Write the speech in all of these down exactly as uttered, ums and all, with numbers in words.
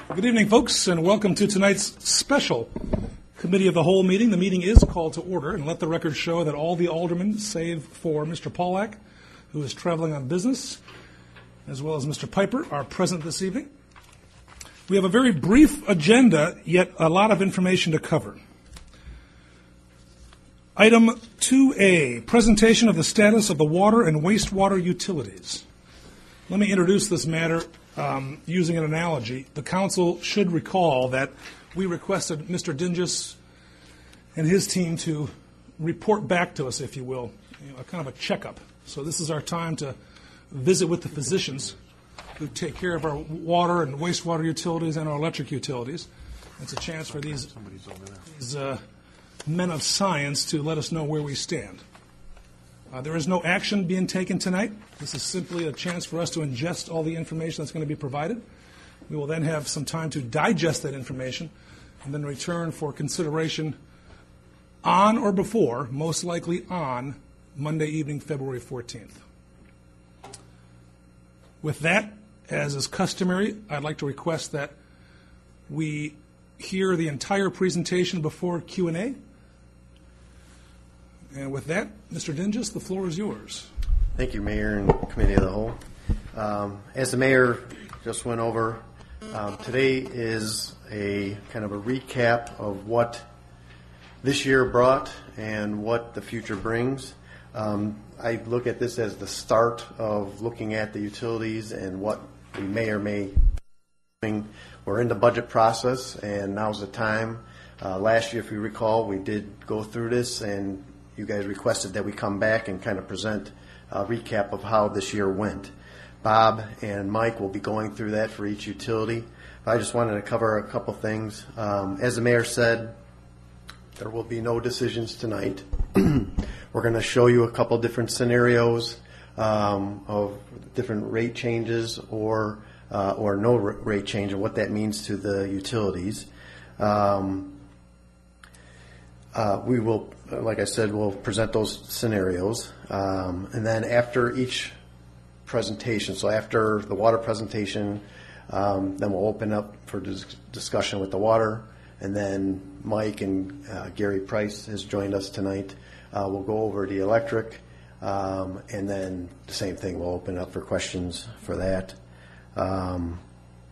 Good evening, folks, and welcome to tonight's special Committee of the Whole meeting. The meeting is called to order, and let the record show that all the aldermen, save for Mister Pollack, who is traveling on business, as well as Mister Piper, are present this evening. We have a very brief agenda, yet a lot of information to cover. Item two A, presentation of the status of the water and wastewater utilities. Let me introduce this matter um, using an analogy. The council should recall that we requested Mister Dinges and his team to report back to us, if you will, you know, a kind of a checkup. So this is our time to visit with the physicians who take care of our water and wastewater utilities and our electric utilities. It's a chance for these, these uh, men of science to let us know where we stand. Uh, there is no action being taken tonight. This is simply a chance for us to ingest all the information that's going to be provided. We will then have some time to digest that information and then return for consideration on or before, most likely on, Monday evening, February fourteenth. With that, as is customary, I'd like to request that we hear the entire presentation before Q and A. And with that, Mister Dinges, the floor is yours. Thank you, Mayor and Committee of the Whole. Um, as the Mayor just went over, um, today is a kind of a recap of what this year brought and what the future brings. Um, I look at this as the start of looking at the utilities and what we may or may be. We're in the budget process, and now's the time. Uh, last year, if you recall, we did go through this, and you guys requested that we come back and kind of present a recap of how this year went. Bob and Mike will be going through that for each utility. I just wanted to cover a couple things. Um, as the Mayor said, there will be no decisions tonight. We're going to show you a couple different scenarios um, of different rate changes or uh, or no rate change and what that means to the utilities. Um, uh, we will, like I said, we'll present those scenarios. Um, and then after each presentation, so after the water presentation, um, then we'll open up for dis- discussion with the water. And then Mike and uh, Gary Price has joined us tonight. Uh, we'll go over the electric, um, and then the same thing. We'll open up for questions for that. Um,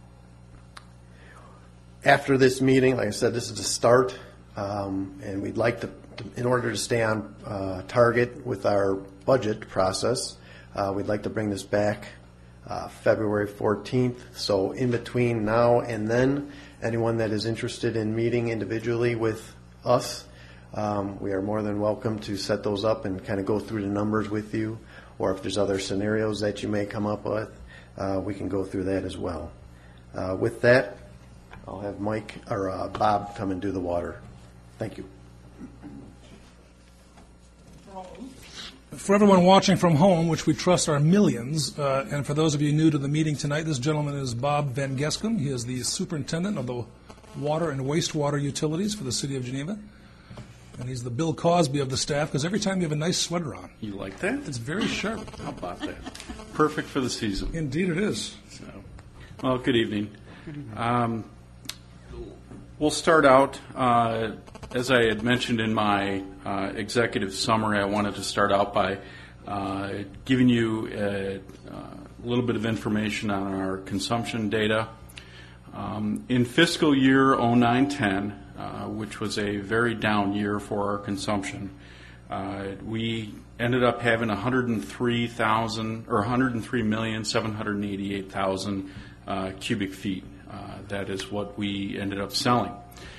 after this meeting, like I said, this is the start, um, and we'd like to, in order to stay on uh, target with our budget process, uh, we'd like to bring this back uh, February fourteenth. So in between now and then, anyone that is interested in meeting individually with us, um, we are more than welcome to set those up and kind of go through the numbers with you, or if there's other scenarios that you may come up with, uh, we can go through that as well. Uh, with that, I'll have Mike or uh, Bob come and do the water. Thank you. For everyone watching from home, which we trust are millions, uh, and for those of you new to the meeting tonight, this gentleman is Bob Van Gescam. He is the superintendent of the water and wastewater utilities for the city of Geneva. And he's the Bill Cosby of the staff, because every time you have a nice sweater on. You like that? It's very sharp. How about that? Perfect for the season. Indeed it is. So, well, good evening. Good evening. Um, we'll start out, uh, as I had mentioned in my uh, executive summary, I wanted to start out by uh, giving you a, a little bit of information on our consumption data. Um, in fiscal year oh nine ten, uh, which was a very down year for our consumption, uh, we ended up having one hundred three thousand or one hundred three million seven hundred eighty-eight thousand uh, cubic feet. Uh, that is what we ended up selling.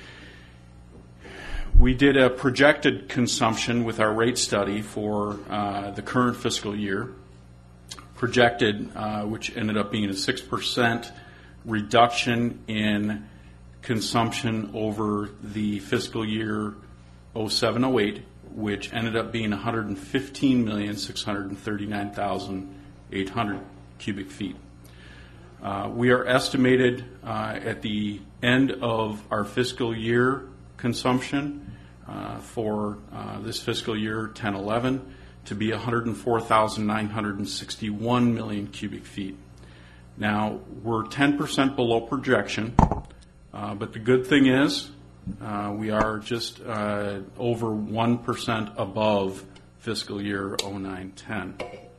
We did a projected consumption with our rate study for uh, the current fiscal year, projected, uh, which ended up being a six percent reduction in consumption over the fiscal year oh seven oh eight, which ended up being one hundred fifteen million six hundred thirty-nine thousand eight hundred cubic feet. Uh, we are estimated uh, at the end of our fiscal year consumption uh, for uh, this fiscal year ten eleven to be one hundred four thousand nine hundred sixty-one million cubic feet. Now, we're ten percent below projection. Uh, but the good thing is uh, we are just uh, over one percent above fiscal year oh nine ten.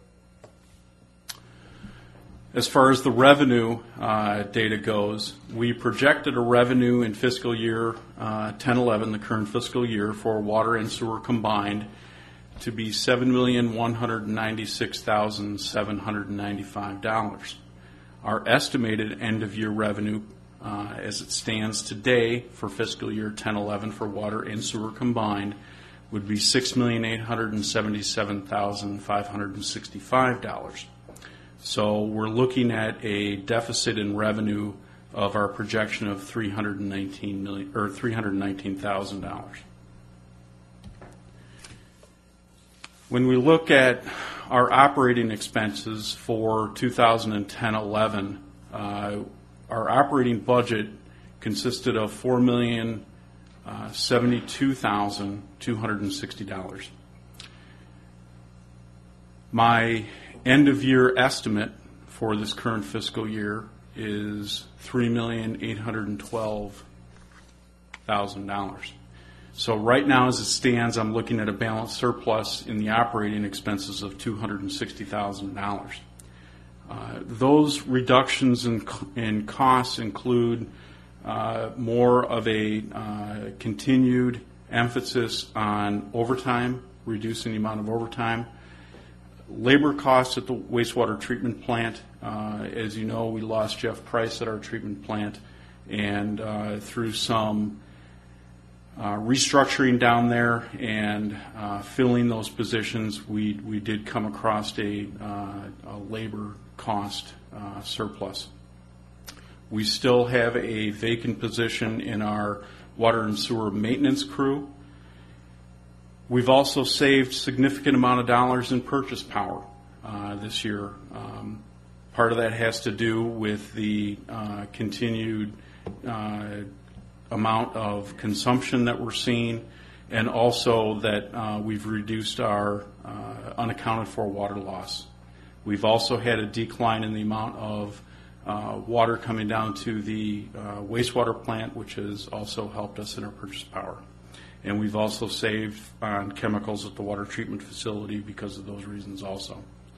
As far as the revenue uh, data goes, we projected a revenue in fiscal year uh, ten eleven, the current fiscal year, for water and sewer combined to be seven million one hundred ninety-six thousand seven hundred ninety-five dollars. Our estimated end-of-year revenue uh, as it stands today for fiscal year ten eleven for water and sewer combined would be six million eight hundred seventy-seven thousand five hundred sixty-five dollars. So we're looking at a deficit in revenue of our projection of three hundred nineteen million or three hundred nineteen thousand dollars. When we look at our operating expenses for two thousand ten eleven, uh, our operating budget consisted of four million seventy-two thousand two hundred sixty dollars. My end-of-year estimate for this current fiscal year is three million eight hundred twelve thousand dollars. So right now, as it stands, I'm looking at a balanced surplus in the operating expenses of two hundred sixty thousand dollars. Uh, those reductions in, in costs include uh, more of a uh, continued emphasis on overtime, reducing the amount of overtime. Labor costs at the wastewater treatment plant. Uh, as you know, we lost Jeff Price at our treatment plant, and uh, through some uh, restructuring down there and uh, filling those positions, we we did come across a, uh, a labor cost uh, surplus. We still have a vacant position in our water and sewer maintenance crew. We've also saved significant amount of dollars in purchase power uh, this year. Um, part of that has to do with the uh, continued uh, amount of consumption that we're seeing, and also that uh, we've reduced our uh, unaccounted for water loss. We've also had a decline in the amount of uh, water coming down to the uh, wastewater plant, which has also helped us in our purchase power. And we've also saved on chemicals at the water treatment facility because of those reasons also.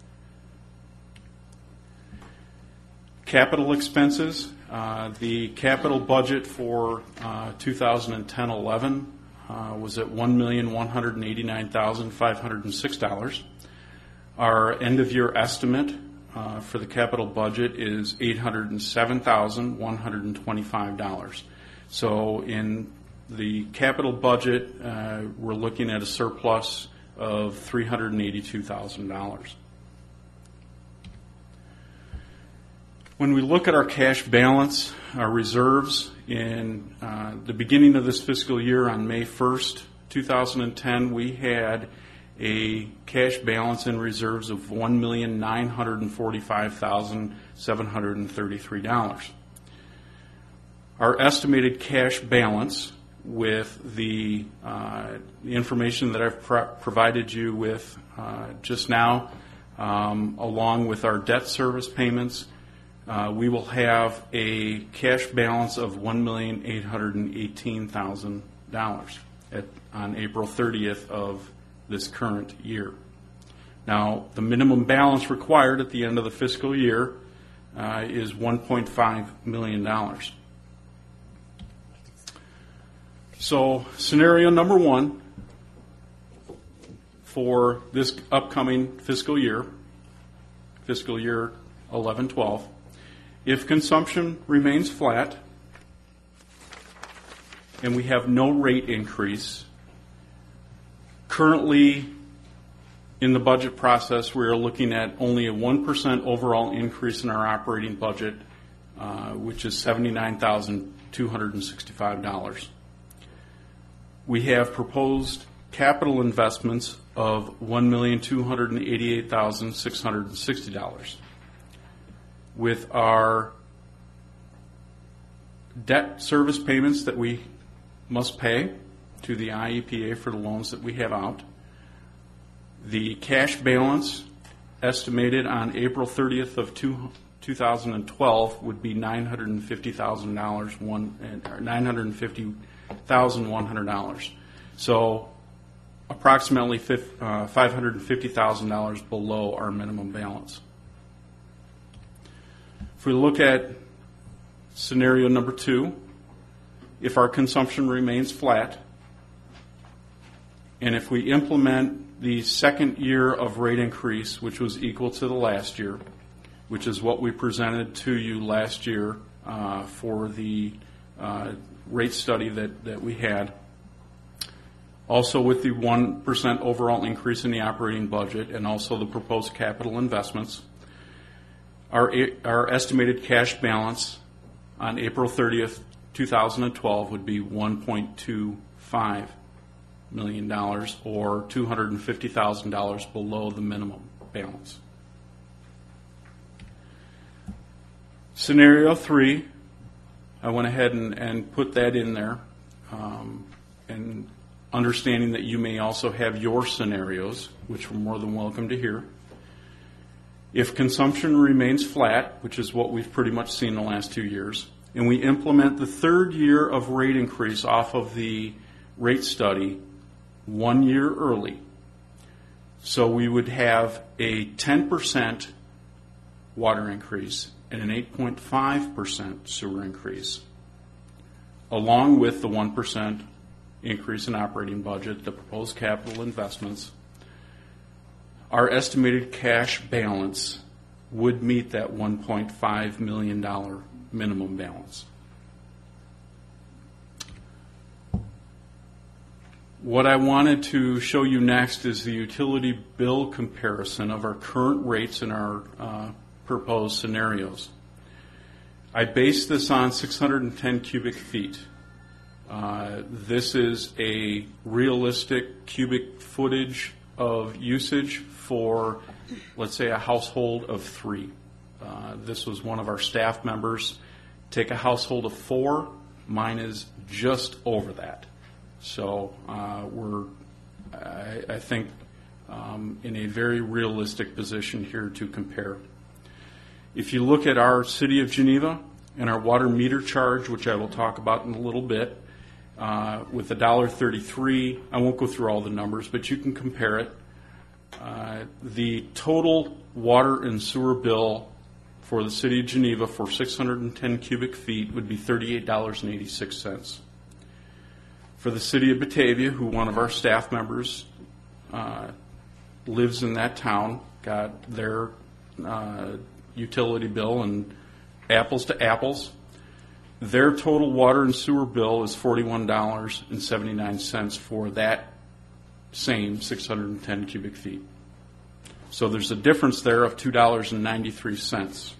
Capital expenses. Uh, the capital budget for uh, two thousand ten eleven uh, was at one million one hundred eighty-nine thousand five hundred six dollars. Our end-of-year estimate uh, for the capital budget is eight hundred seven thousand one hundred twenty-five dollars. So in the capital budget, uh, we're looking at a surplus of three hundred eighty-two thousand dollars. When we look at our cash balance, our reserves, in uh, the beginning of this fiscal year on May first, two thousand ten, we had a cash balance in reserves of one million nine hundred forty-five thousand seven hundred thirty-three dollars. Our estimated cash balance, with the, uh, the information that I've pro- provided you with uh, just now, um, along with our debt service payments, uh, we will have a cash balance of one million eight hundred eighteen thousand dollars at, on April thirtieth of this current year. Now, the minimum balance required at the end of the fiscal year uh, is one point five million dollars. So scenario number one for this upcoming fiscal year, fiscal year eleven twelve, if consumption remains flat and we have no rate increase, currently in the budget process we are looking at only a one percent overall increase in our operating budget, uh, which is seventy-nine thousand two hundred sixty-five dollars. We have proposed capital investments of one million two hundred eighty-eight thousand six hundred sixty dollars. With our debt service payments that we must pay to the I E P A for the loans that we have out, the cash balance estimated on April thirtieth of two thousand twelve would be nine hundred fifty thousand dollars, one nine hundred fifty thousand one hundred dollars. So approximately five hundred fifty thousand dollars below our minimum balance. If we look at scenario number two, if our consumption remains flat, and if we implement the second year of rate increase, which was equal to the last year, which is what we presented to you last year uh, for the uh, rate study that, that we had, also with the one percent overall increase in the operating budget and also the proposed capital investments, our, our estimated cash balance on April thirtieth, two thousand twelve would be one point two five million dollars, or two hundred fifty thousand dollars below the minimum balance. Scenario three, I went ahead and, and put that in there, um, and understanding that you may also have your scenarios, which we're more than welcome to hear. If consumption remains flat, which is what we've pretty much seen the last two years, and we implement the third year of rate increase off of the rate study one year early, so we would have a ten percent water increase and an eight point five percent sewer increase, along with the one percent increase in operating budget, the proposed capital investments. Our estimated cash balance would meet that one point five million dollars minimum balance. What I wanted to show you next is the utility bill comparison of our current rates and our uh, proposed scenarios. I based this on six hundred ten cubic feet. Uh, this is a realistic cubic footage of usage for, let's say, a household of three. Uh, this was one of our staff members. Take a household of four. Mine is just over that. So uh, we're, I, I think, um, in a very realistic position here to compare. If you look at our City of Geneva and our water meter charge, which I will talk about in a little bit, uh, with one dollar thirty-three, I won't go through all the numbers, but you can compare it. Uh, the total water and sewer bill for the City of Geneva for six hundred ten cubic feet would be thirty-eight dollars and eighty-six cents. For the City of Batavia, who one of our staff members uh, lives in that town, got their uh, utility bill and apples to apples, their total water and sewer bill is forty-one dollars and seventy-nine cents for that same six hundred ten cubic feet. So there's a difference there of two dollars and ninety-three cents.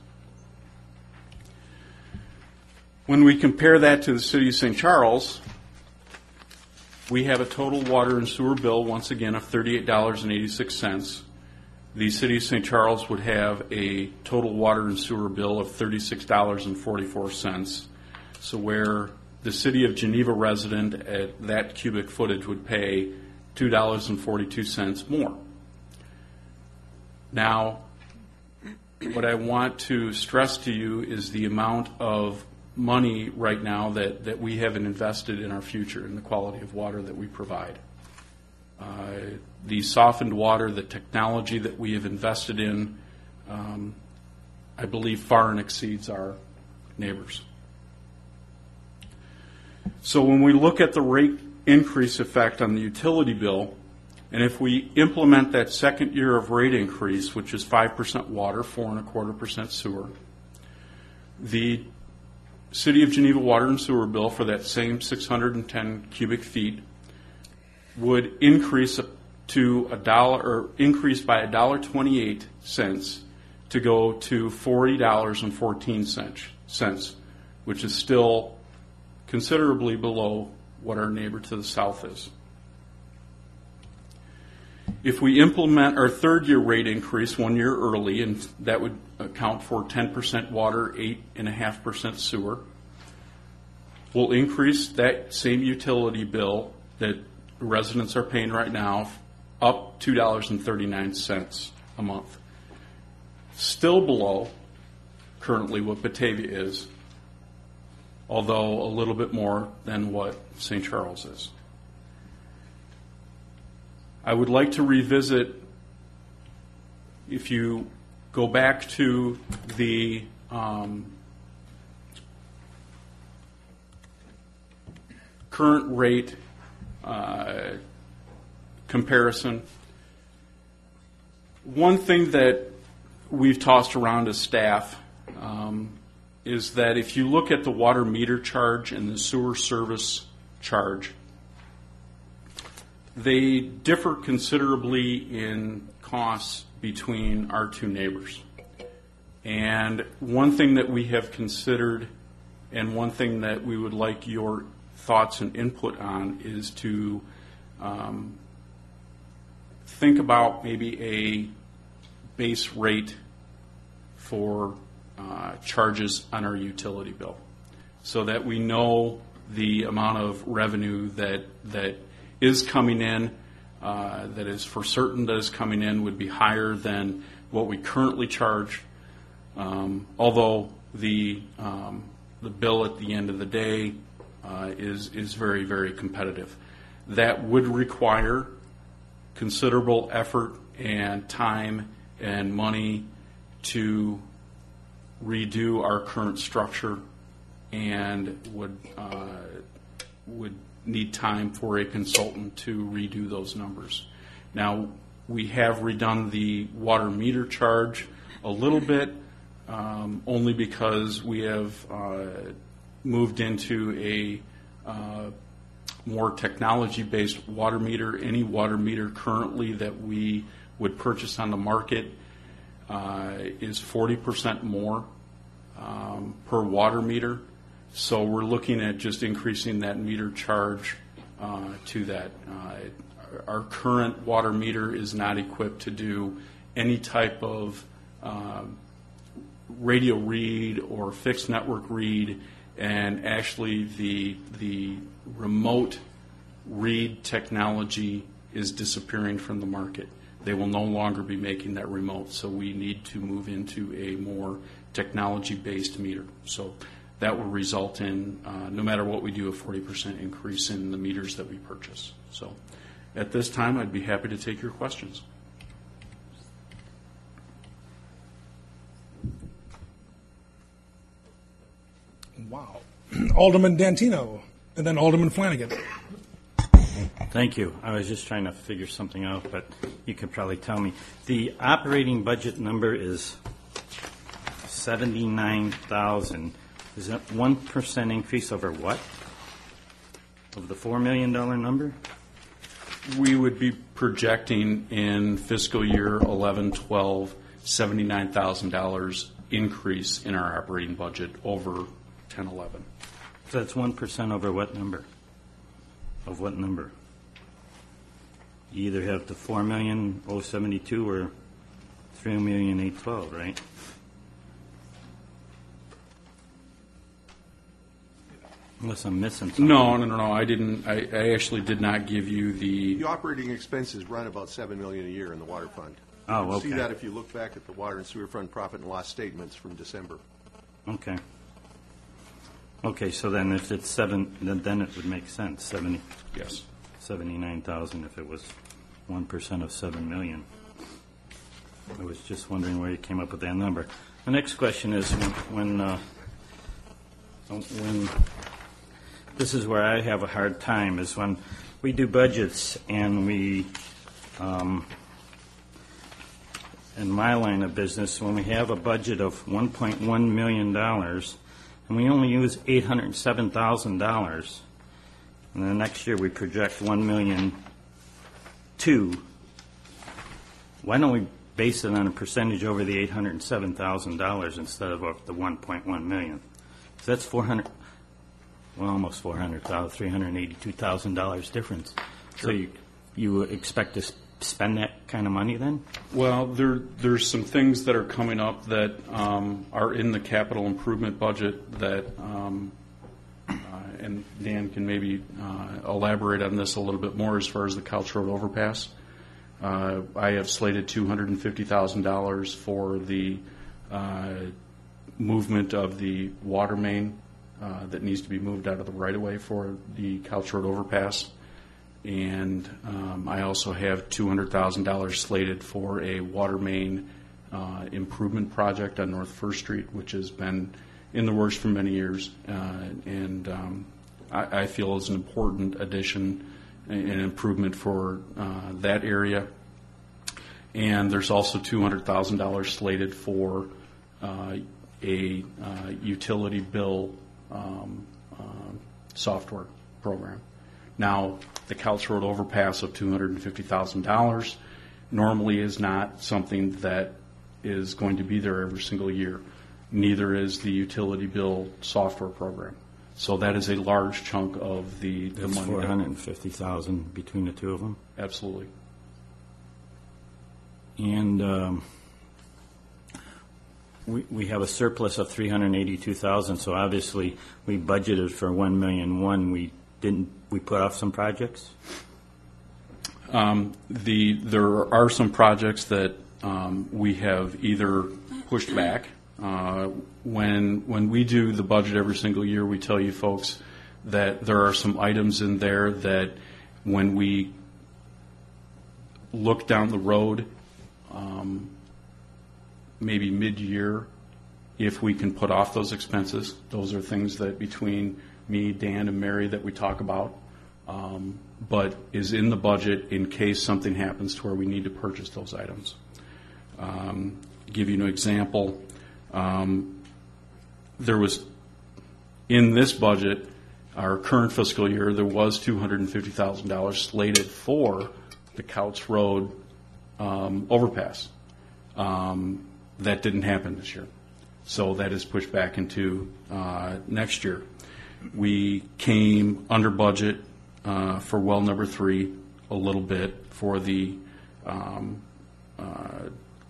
When we compare that to the City of Saint Charles, we have a total water and sewer bill, once again, of thirty-eight dollars and eighty-six cents. The City of Saint Charles would have a total water and sewer bill of thirty-six dollars and forty-four cents. So where the City of Geneva resident at that cubic footage would pay two dollars and forty-two cents more. Now, what I want to stress to you is the amount of money right now that, that we haven't invested in our future in the quality of water that we provide. Uh, the softened water, the technology that we have invested in, um, I believe far and exceeds our neighbors. So when we look at the rate increase effect on the utility bill, and if we implement that second year of rate increase, which is five percent water, four and a quarter percent sewer, the City of Geneva water and sewer bill for that same six hundred ten cubic feet would increase to a dollar, or increase by a dollar twenty-eight cents to go to forty dollars and fourteen cents, which is still considerably below what our neighbor to the south is. If we implement our third year rate increase one year early, and that would account for ten percent water, eight point five percent sewer, we'll increase that same utility bill that residents are paying right now up two dollars and thirty-nine cents a month. Still below currently what Batavia is, although a little bit more than what Saint Charles is. I would like to revisit, if you go back to the um, current rate uh, comparison, one thing that we've tossed around as staff um, is that if you look at the water meter charge and the sewer service charge, they differ considerably in costs between our two neighbors. And one thing that we have considered, and one thing that we would like your thoughts and input on, is to um, think about maybe a base rate for uh, charges on our utility bill, so that we know the amount of revenue that that is coming in, uh, that is for certain that is coming in would be higher than what we currently charge, um, although the um, the bill at the end of the day uh, is is very, very competitive. That would require considerable effort and time and money to redo our current structure, and would uh, would need time for a consultant to redo those numbers. Now, we have redone the water meter charge a little bit, um, only because we have uh, moved into a uh, more technology-based water meter. Any water meter currently that we would purchase on the market uh, is forty percent more um, per water meter. So we're looking at just increasing that meter charge uh, to that. Uh, our current water meter is not equipped to do any type of uh, radio read or fixed network read, and actually the the remote read technology is disappearing from the market. They will no longer be making that remote, so we need to move into a more technology-based meter. So that will result in, uh, no matter what we do, a forty percent increase in the meters that we purchase. So at this time, I'd be happy to take your questions. Wow. Alderman Dantino, and then Alderman Flanagan. Thank you. I was just trying to figure something out, but you could probably tell me. The operating budget number is seventy-nine thousand. Is that one percent increase over what? Of the four million dollars number? We would be projecting in fiscal year eleven twelve seventy-nine thousand dollars increase in our operating budget over ten eleven. So that's one percent over what number? Of what number? You either have the four million oh seventy-two or three million eight twelve, right? Unless I'm missing something. No, no, no, no. I didn't. I, I actually did not give you the. The operating expenses run about seven million dollars a year in the water fund. Oh, You'll okay. see that if you look back at the water and sewer fund profit and loss statements from December. Okay. Okay, so then if it's seven, then, then it would make sense, seventy, Yes. seventy-nine thousand if it was one percent of seven million. I was just wondering where you came up with that number. The next question is when, when, uh, when, this is where I have a hard time, is when we do budgets and we, um, in my line of business, when we have a budget of one point one million dollars and we only use eight hundred seven thousand dollars, and the next year we project one million two, why don't we base it on a percentage over the eight hundred seven thousand dollars instead of over the one point one million? So that's four hundred, well, almost four hundred thousand, three hundred eighty-two thousand dollars difference. So you, you expect to s- spend that kind of money then? Well, there there's some things that are coming up that um, are in the capital improvement budget that, um, uh, and Dan can maybe uh, elaborate on this a little bit more as far as the Couch Road overpass. Uh, I have slated two hundred fifty thousand dollars for the uh, movement of the water main uh, that needs to be moved out of the right-of-way for the Couch Road overpass. And um, I also have two hundred thousand dollars slated for a water main uh, improvement project on North First Street, which has been in the works for many years, uh, and um, I, I feel is an important addition and improvement for uh, that area. And there's also two hundred thousand dollars slated for uh, a uh, utility bill um, uh, software program. Now, the Couch Road overpass of two hundred fifty thousand dollars normally is not something that is going to be there every single year. Neither is the utility bill software program. So that is a large chunk of the, the That's money. four hundred fifty thousand dollars between the two of them. Absolutely. And um, we we have a surplus of three hundred eighty-two thousand dollars, so obviously we budgeted for one million one. We didn't, we put off some projects? Um, the there are some projects that um, we have either pushed back. Uh, when when we do the budget every single year, we tell you folks that there are some items in there that when we look down the road, um, maybe mid-year, if we can put off those expenses. Those are things that between me, Dan, and Mary that we talk about, um, but is in the budget in case something happens to where we need to purchase those items. Um, give you an example. Um, there was, in this budget, our current fiscal year, there was two hundred fifty thousand dollars slated for the Couch Road um, overpass. Um, that didn't happen this year. So that is pushed back into uh, next year. We came under budget uh, for well number three a little bit for the um, uh,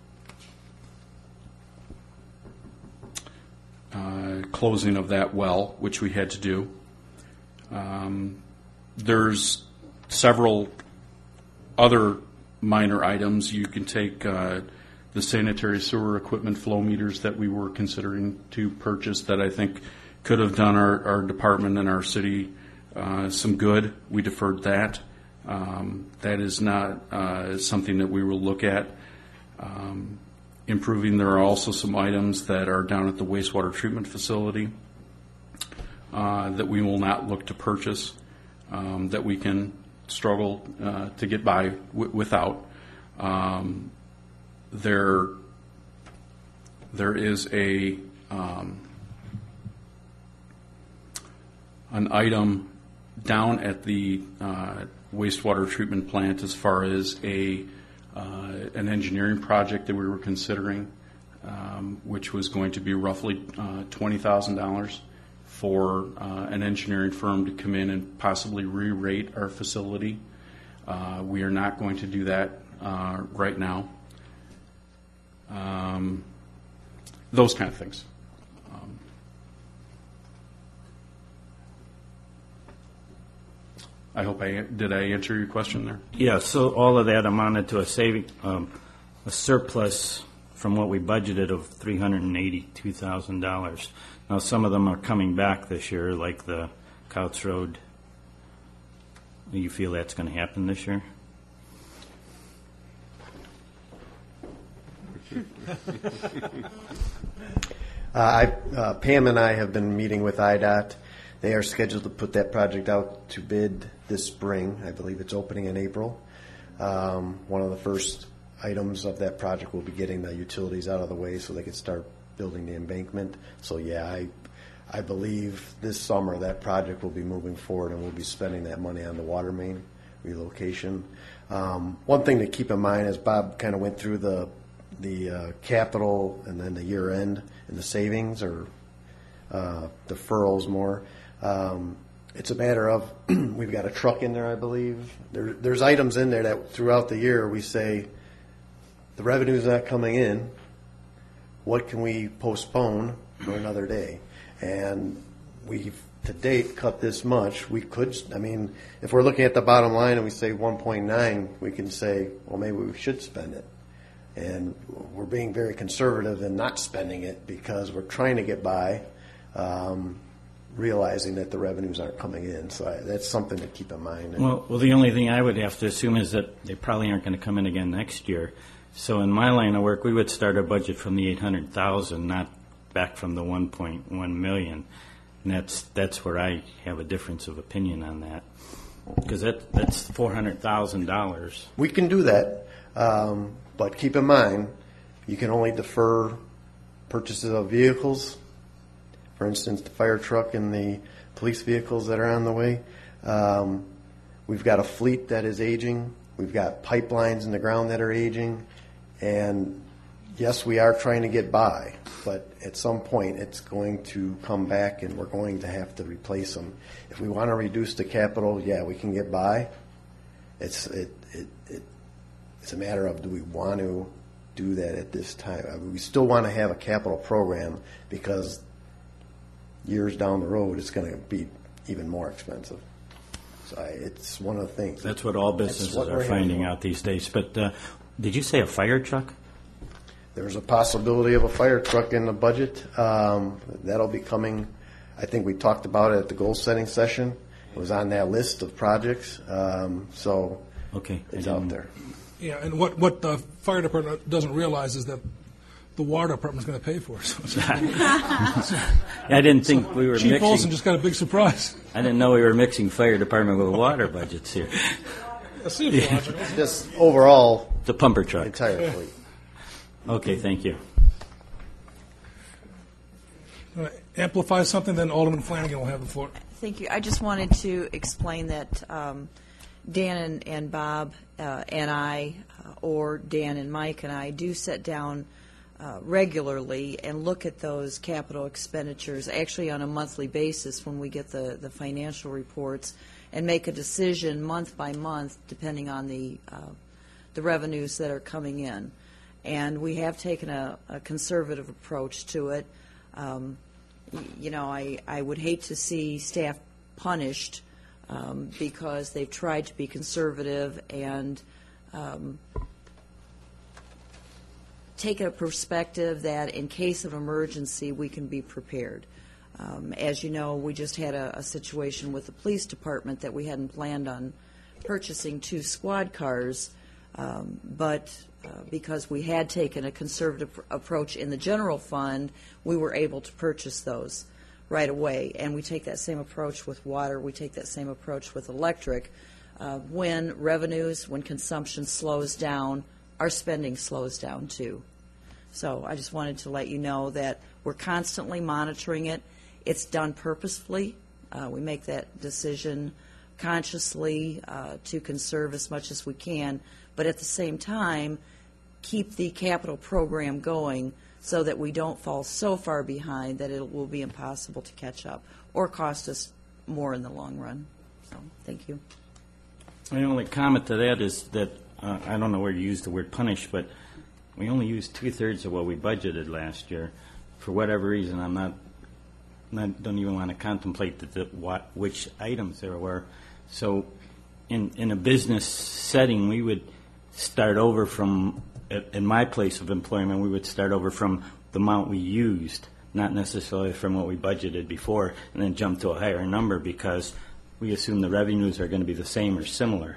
uh, closing of that well, which we had to do. Um, there's several other minor items. You can take uh, the sanitary sewer equipment flow meters that we were considering to purchase that I think could have done our, our department and our city uh, some good. We deferred that. Um, that is not uh, something that we will look at. Um, improving, there are also some items that are down at the wastewater treatment facility uh, that we will not look to purchase, um, that we can struggle uh, to get by w- without. Um, there, there is a um, an item down at the uh, wastewater treatment plant as far as a uh, an engineering project that we were considering, um, which was going to be roughly uh, twenty thousand dollars for uh, an engineering firm to come in and possibly re-rate our facility. Uh, we are not going to do that uh, right now. Um, those kind of things. Um, I hope I did I answer your question there? Yeah, so all of that amounted to a saving, um, a surplus from what we budgeted of three hundred eighty-two thousand dollars. Now, some of them are coming back this year, like the Couch Road. Do you feel that's going to happen this year? Uh, I, uh, Pam and I have been meeting with I D O T. They are scheduled to put that project out to bid this spring. I believe it's opening in April. Um, one of the first items of that project will be getting the utilities out of the way so they can start building the embankment. So yeah, I, I believe this summer that project will be moving forward and we'll be spending that money on the water main relocation. Um, one thing to keep in mind as Bob kind of went through the the uh, capital and then the year end and the savings or uh, deferrals more. Um, it's a matter of we've got a truck in there, I believe. There, there's items in there that throughout the year we say the revenue's not coming in. What can we postpone for another day? And we've to date cut this much. We could, I mean, if we're looking at the bottom line and we say one point nine, we can say, well, maybe we should spend it. And we're being very conservative in not spending it because we're trying to get by, um, realizing that the revenues aren't coming in. So I, that's something to keep in mind. Well, well, the only thing I would have to assume is that they probably aren't going to come in again next year. So in my line of work, we would start our budget from the eight hundred thousand, not back from the one point one million. And that's that's where I have a difference of opinion on that, because that that's four hundred thousand dollars. We can do that, um, but keep in mind, you can only defer purchases of vehicles. For instance, the fire truck and the police vehicles that are on the way. Um, we've got a fleet that is aging. We've got pipelines in the ground that are aging. And yes, we are trying to get by, but at some point it's going to come back and we're going to have to replace them. If we want to reduce the capital, yeah, we can get by. It's it, it, it it's a matter of, do we want to do that at this time? I mean, we still want to have a capital program because years down the road it's going to be even more expensive. So I, it's one of the things. That's what all businesses what are we're finding hearing. out these days. But uh, did you say a fire truck? There's a possibility of a fire truck in the budget. Um, that'll be coming. I think we talked about it at the goal setting session. It was on that list of projects. Um, so Okay. it's I out didn't- there. Yeah, and what, what the fire department doesn't realize is that the water department's going to pay for it. So it's- I didn't think we were Chief mixing. Olson just got a big surprise. I didn't know we were mixing fire department with water budgets here. That seems logical. Just overall, The pumper truck. entire fleet. Okay, thank you. Uh, Amplify something, then Alderman Flanagan will have the floor. Thank you. I just wanted to explain that um, Dan and, and Bob uh, and I, uh, or Dan and Mike and I, do sit down uh, regularly and look at those capital expenditures, actually on a monthly basis when we get the, the financial reports, and make a decision month by month, depending on the uh, the revenues that are coming in. And we have taken a, a conservative approach to it. Um, y- you know, I, I would hate to see staff punished um, because they've tried to be conservative and um, take a perspective that in case of emergency, we can be prepared. Um, as you know, we just had a, a situation with the police department that we hadn't planned on purchasing two squad cars, um, but uh, because we had taken a conservative pr- approach in the general fund, we were able to purchase those right away. And we take that same approach with water. We take that same approach with electric. Uh, when revenues, when consumption slows down, our spending slows down too. So I just wanted to let you know that we're constantly monitoring it. It's done purposefully. Uh, we make that decision consciously uh, to conserve as much as we can, but at the same time, keep the capital program going so that we don't fall so far behind that it will be impossible to catch up or cost us more in the long run. So, thank you. My only comment to that is that, uh, I don't know where you used the word punish, but we only used two-thirds of what we budgeted last year. For whatever reason, I'm not, not don't even want to contemplate the, the, what, which items there were. So in, in a business setting, we would start over from, in my place of employment, we would start over from the amount we used, not necessarily from what we budgeted before, and then jump to a higher number because we assume the revenues are going to be the same or similar.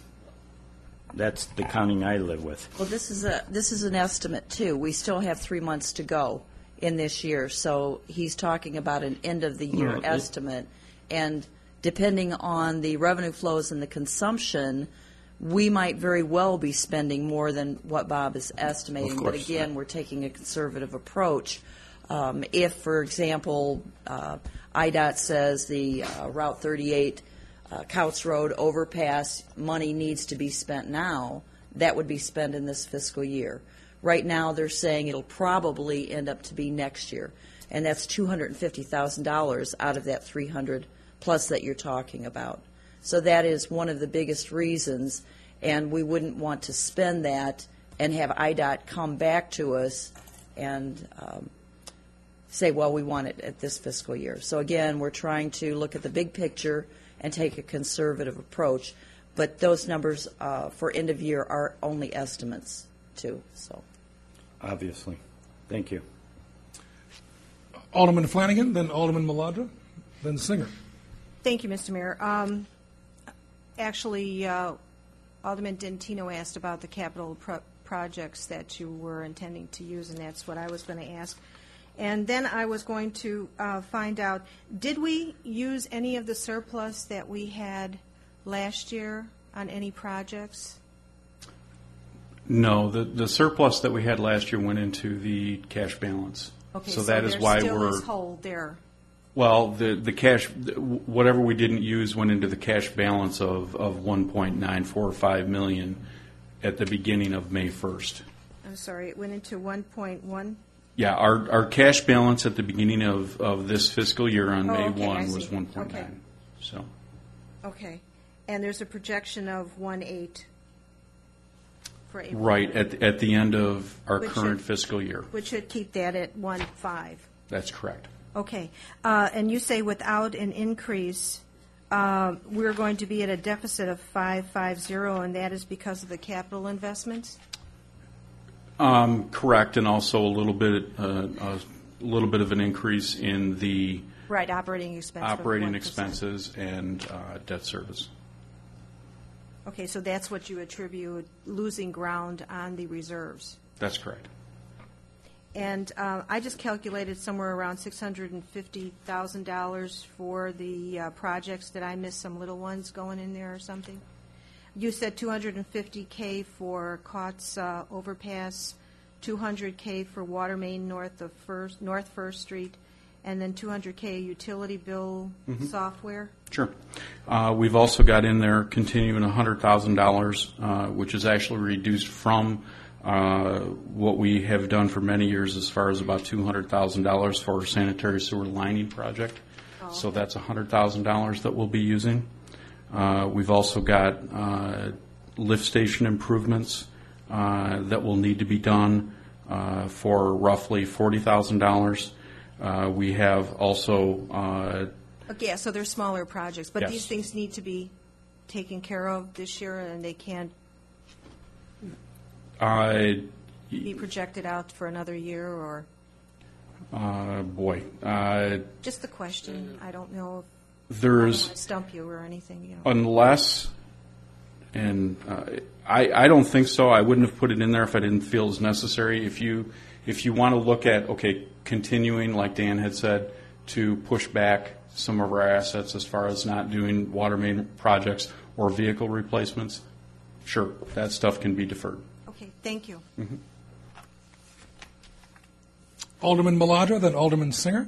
That's the counting I live with. Well, this is a this is an estimate too. We still have three months to go in this year, so he's talking about an end of the year Well, it- estimate, and depending on the revenue flows and the consumption, we might very well be spending more than what Bob is estimating. Of But course. again, we're taking a conservative approach. Um, if, for example, uh, I DOT says the uh, Route thirty-eight uh, Couts Road overpass money needs to be spent now, that would be spent in this fiscal year. Right now, they're saying it'll probably end up to be next year, and that's two hundred fifty thousand dollars out of that three hundred plus that you're talking about. So that is one of the biggest reasons, and we wouldn't want to spend that and have I DOT come back to us and um, say, well, we want it at this fiscal year. So again, we're trying to look at the big picture and take a conservative approach, but those numbers uh, for end of year are only estimates too, so. Obviously. Thank you. Alderman Flanagan, then Alderman Maladra, then Singer. Thank you, Mister Mayor. Um, Actually, uh, Alderman Dentino asked about the capital pro- projects that you were intending to use, and that's what I was going to ask. And then I was going to uh, find out, did we use any of the surplus that we had last year on any projects? No, the, the surplus that we had last year went into the cash balance. Okay, so so that is there why still we're is whole there. well. The the cash, whatever we didn't use, went into the cash balance of of one point nine four five million at the beginning of May first. I'm sorry, it went into one point one? Yeah, our our cash balance at the beginning of, of this fiscal year on Oh, May okay, I one see. was one point nine. Okay. So Okay. And there's a projection of one eight for April. right at at the end of our Which current should- fiscal year. Which should keep that at one five. That's correct. Okay. Uh, And you say without an increase, uh, we're going to be at a deficit of five five zero, and that is because of the capital investments? Um, correct, and also a little bit uh, a little bit of an increase in the Right, operating expense. of operating one percent. expenses and uh, debt service. Okay, so that's what you attribute losing ground on the reserves. That's correct. And uh, I just calculated somewhere around six hundred fifty thousand dollars for the uh, projects. Did I miss some little ones going in there or something? You said two hundred fifty K for Cots uh, Overpass, two hundred K for water main north of First, North First Street, and then two hundred K utility bill software? Sure. Uh, we've also got in there continuing one hundred thousand dollars, uh, which is actually reduced from uh, what we have done for many years as far as about two hundred thousand dollars for sanitary sewer lining project. So that's one hundred thousand dollars that we'll be using. Uh, we've also got uh, lift station improvements uh, that will need to be done uh, for roughly forty thousand dollars. Uh, we have also uh, Okay, yeah, so they're smaller projects, but Yes. these things need to be taken care of this year, and they can't uh, be projected out for another year, or uh, boy, uh, just the question. I don't know if I don't there's want to stump you or anything, you know. unless, and uh, I, I don't think so. I wouldn't have put it in there if I didn't feel it was necessary. If you if you want to look at okay, continuing like Dan had said to push back some of our assets as far as not doing water main projects or vehicle replacements, sure, that stuff can be deferred. Okay, thank you. Alderman Maladra, then Alderman Singer.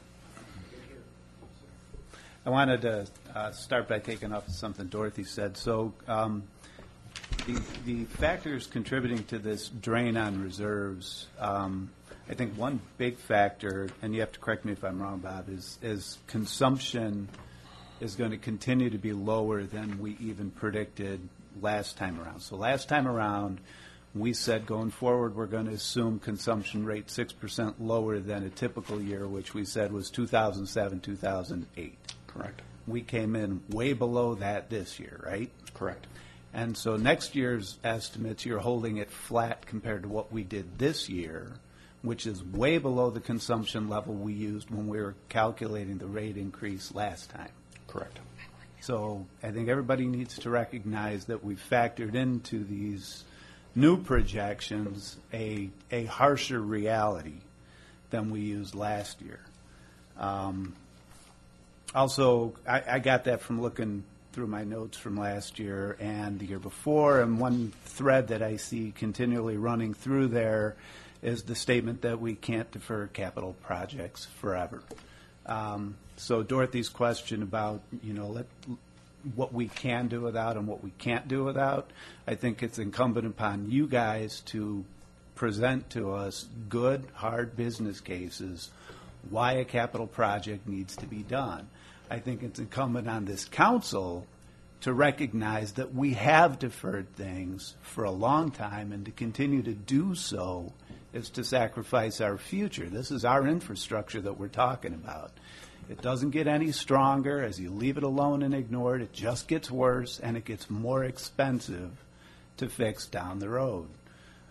I wanted to uh, start by taking off something Dorothy said. So um, the, the factors contributing to this drain on reserves, um, I think one big factor, and you have to correct me if I'm wrong, Bob, is, is consumption is going to continue to be lower than we even predicted last time around. So last time around, we said going forward we're going to assume consumption rate six percent lower than a typical year, which we said was two thousand seven, two thousand eight. Correct. We came in way below that this year, right? Correct. And so next year's estimates, you're holding it flat compared to what we did this year, which is way below the consumption level we used when we were calculating the rate increase last time. Correct. So I think everybody needs to recognize that we've factored into these new projections a, a harsher reality than we used last year. Um, also, I, I got that from looking through my notes from last year and the year before, and one thread that I see continually running through there is the statement that we can't defer capital projects forever. Um, so Dorothy's question about, you know, let, what we can do without and what we can't do without, I think it's incumbent upon you guys to present to us good, hard business cases why a capital project needs to be done. I think it's incumbent on this council to recognize that we have deferred things for a long time, and to continue to do so is to sacrifice our future. This is our infrastructure that we're talking about. It doesn't get any stronger as you leave it alone and ignore it. It just gets worse, and it gets more expensive to fix down the road.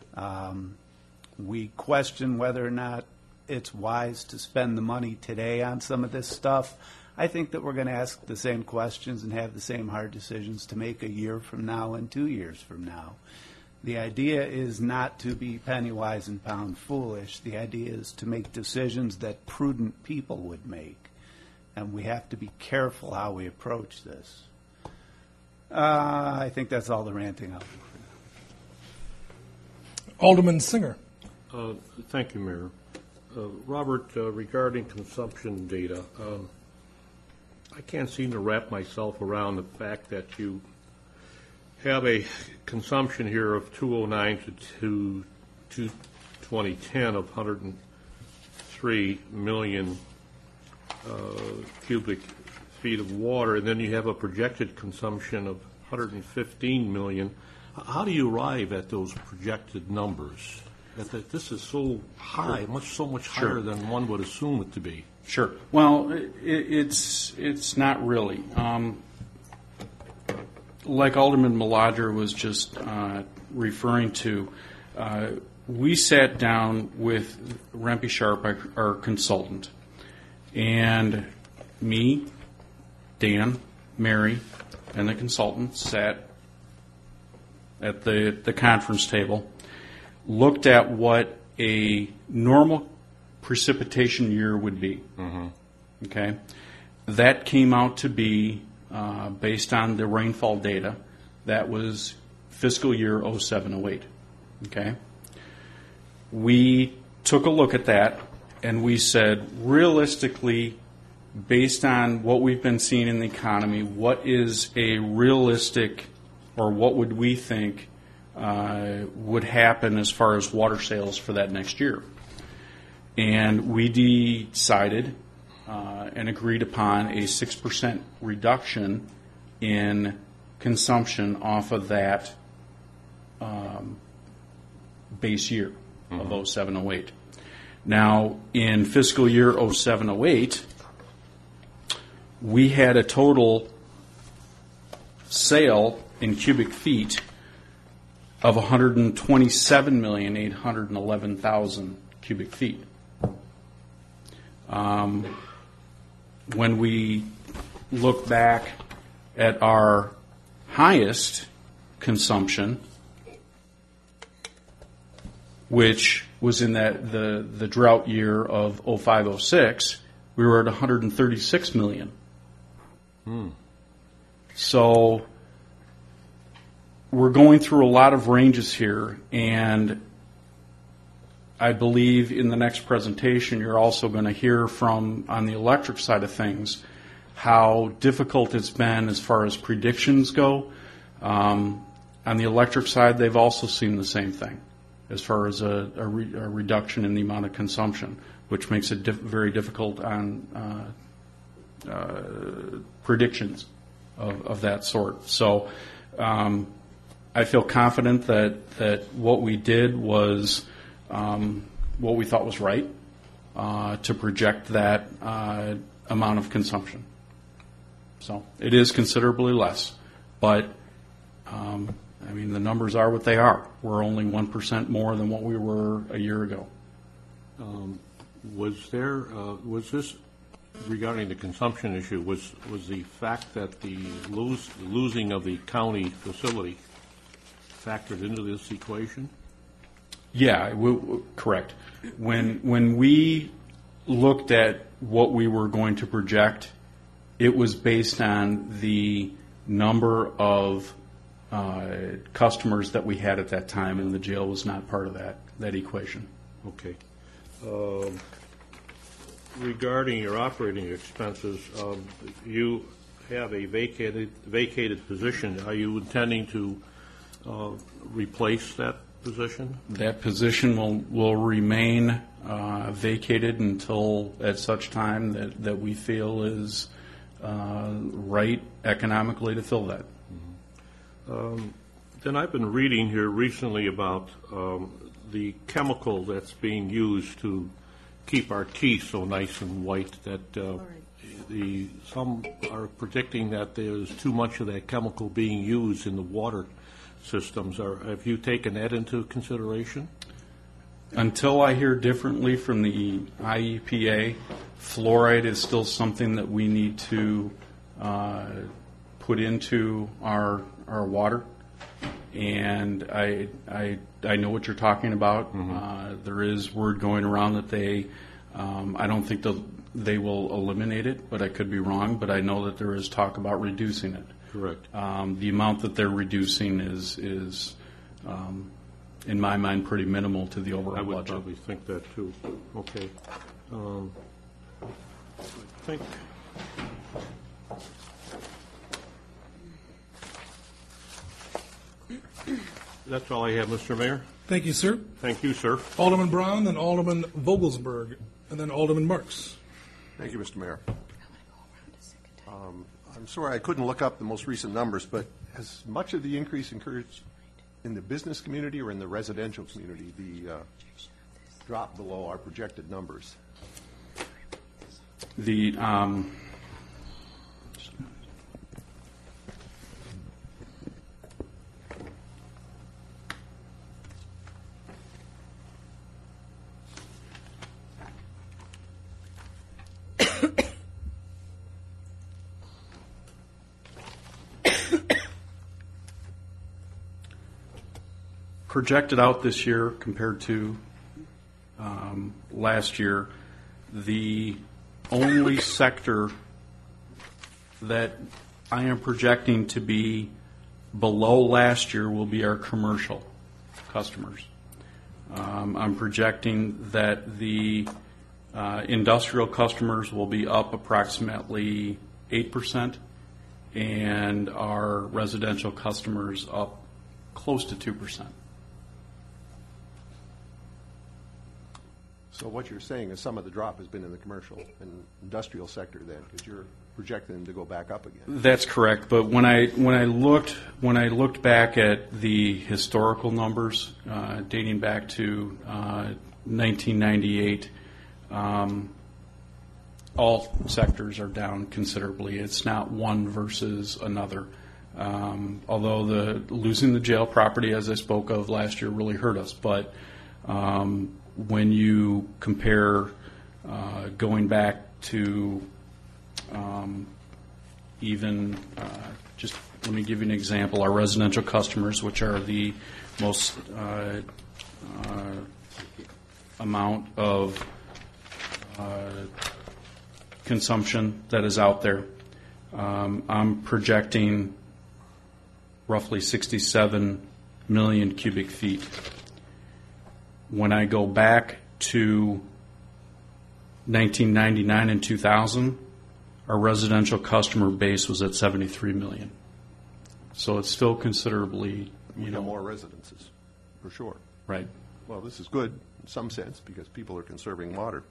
Um, we question whether or not it's wise to spend the money today on some of this stuff. I think that we're going to ask the same questions and have the same hard decisions to make a year from now and two years from now. The idea is not to be penny wise and pound foolish. The idea is to make decisions that prudent people would make. And we have to be careful how we approach this. Uh, I think that's all the ranting I'll do for now. Alderman Singer. Uh, Thank you, Mayor. Uh, Robert, uh, regarding consumption data, um, I can't seem to wrap myself around the fact that you have a consumption here of two oh nine to two twenty ten of one hundred three million uh, cubic feet of water, and then you have a projected consumption of one hundred fifteen million. How do you arrive at those projected numbers? That, that this is so high, much so much higher Sure. than one would assume it to be. Sure. Well, it, it's it's not really. Um, like Alderman Maladra was just uh, referring to, uh, we sat down with Rempe Sharp, our, our consultant, and me, Dan, Mary, and the consultant sat at the, the conference table, looked at what a normal precipitation year would be. Mm-hmm. Okay, that came out to be uh, based on the rainfall data. That was fiscal year oh seven oh eight. Okay, we took a look at that and we said, realistically, based on what we've been seeing in the economy, what is a realistic, or what would we think uh, would happen as far as water sales for that next year? And we decided uh, and agreed upon a six percent reduction in consumption off of that um, base year mm-hmm. of oh seven oh eight. Now, in fiscal year oh seven oh eight, we had a total sale in cubic feet of one hundred twenty-seven million eight hundred eleven thousand cubic feet. Um, when we look back at our highest consumption, which was in that the, the drought year of oh five oh six, we were at one hundred thirty-six million. Hmm. So we're going through a lot of ranges here, and I believe in the next presentation you're also going to hear from, on the electric side of things, how difficult it's been as far as predictions go. Um, on the electric side, they've also seen the same thing as far as a, a, re, a reduction in the amount of consumption, which makes it diff, very difficult on uh, uh, predictions of, of that sort. So um, I feel confident that, that what we did was um, what we thought was right uh, to project that uh, amount of consumption. So it is considerably less, but um, I mean, the numbers are what they are. We're only one percent more than what we were a year ago. Um, was there, uh, was this, regarding the consumption issue, was, was the fact that the lose, losing of the county facility factored into this equation? Yeah, we, we, correct. When, when we looked at what we were going to project, it was based on the number of Uh, customers that we had at that time, and the jail was not part of that, that equation. Okay. Um, regarding your operating expenses, um, you have a vacated vacated position. Are you intending to uh, replace that position? That position will, will remain uh, vacated until at such time that, that we feel is uh, right economically to fill that. Um, then I've been reading here recently about um, the chemical that's being used to keep our teeth so nice and white that uh, the some are predicting that there's too much of that chemical being used in the water systems. Are, have you taken that into consideration? Until I hear differently from the I E P A, fluoride is still something that we need to uh, put into our our water. And I, I, I know what you're talking about. Mm-hmm. Uh, there is word going around that they, um, I don't think they'll, they will eliminate it, but I could be wrong. But I know that there is talk about reducing it. Correct. Um, the amount that they're reducing is, is um, in my mind, pretty minimal to the overall I would budget. probably think that too. Okay. Um, I think. That's all I have, Mister Mayor. Thank you, sir. Thank you, sir. Alderman Brown, then Alderman Vogelsberg, and then Alderman Marks. Thank you, Mister Mayor. Um, I'm sorry I couldn't look up the most recent numbers, but has much of the increase occurred in the business community or in the residential community, the uh, drop below our projected numbers? The um, projected out this year compared to um, last year, the only sector that I am projecting to be below last year will be our commercial customers. Um, I'm projecting that the uh, industrial customers will be up approximately eight percent, and our residential customers up close to two percent. So what you're saying is some of the drop has been in the commercial and industrial sector then, because you're projecting them to go back up again. That's correct. But when I when I looked when I looked back at the historical numbers uh, dating back to uh, nineteen ninety-eight, um, all sectors are down considerably. It's not one versus another. Um, although the losing the jail property, as I spoke of last year, really hurt us, but um, when you compare uh, going back to um, even, uh, just let me give you an example, our residential customers, which are the most uh, uh, amount of uh, consumption that is out there, um, I'm projecting roughly sixty-seven million cubic feet. When I go back to nineteen ninety-nine and two thousand, our residential customer base was at seventy-three million. So it's still considerably, you We know, have more residences, for sure. right. Well, this is good in some sense because people are conserving water.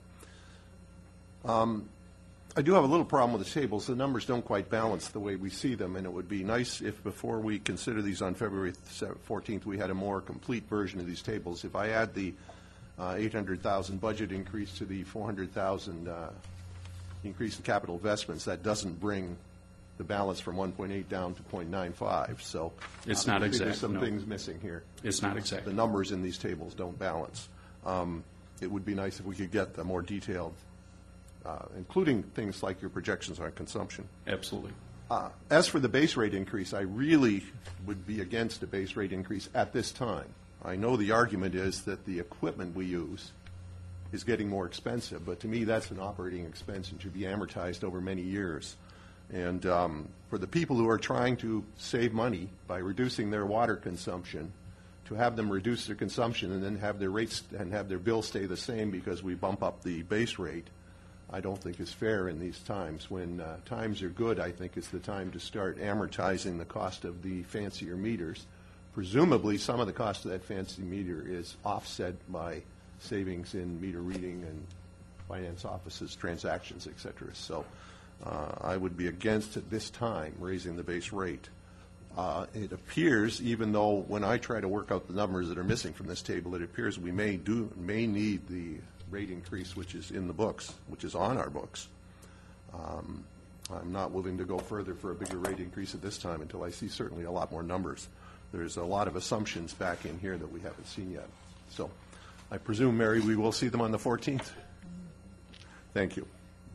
Um, I do have a little problem with the tables. The numbers don't quite balance the way we see them, and it would be nice if before we consider these on February fourteenth, we had a more complete version of these tables. If I add the uh, eight hundred thousand budget increase to the four hundred thousand uh, increase in capital investments, that doesn't bring the balance from one point eight down to zero point nine five. So It's not obviously exact, There's some no. things missing here. It's not exact. The numbers in these tables don't balance. Um, it would be nice if we could get the more detailed, uh, including things like your projections on consumption. Absolutely. Uh, as for the base rate increase, I really would be against a base rate increase at this time. I know the argument is that the equipment we use is getting more expensive, but to me that's an operating expense and should be amortized over many years. And um, for the people who are trying to save money by reducing their water consumption, to have them reduce their consumption and then have their rates and have their bill stay the same because we bump up the base rate, I don't think is fair in these times. When uh, times are good, I think it's the time to start amortizing the cost of the fancier meters. Presumably, some of the cost of that fancy meter is offset by savings in meter reading and finance offices, transactions, et cetera. So uh, I would be against at this time raising the base rate. Uh, it appears, even though when I try to work out the numbers that are missing from this table, it appears we may do may need the rate increase which is in the books, which is on our books. Um, I'm not willing to go further for a bigger rate increase at this time until I see certainly a lot more numbers. there's a lot of assumptions back in here that we haven't seen yet. So I presume, Mary, we will see them on the fourteenth? Thank you.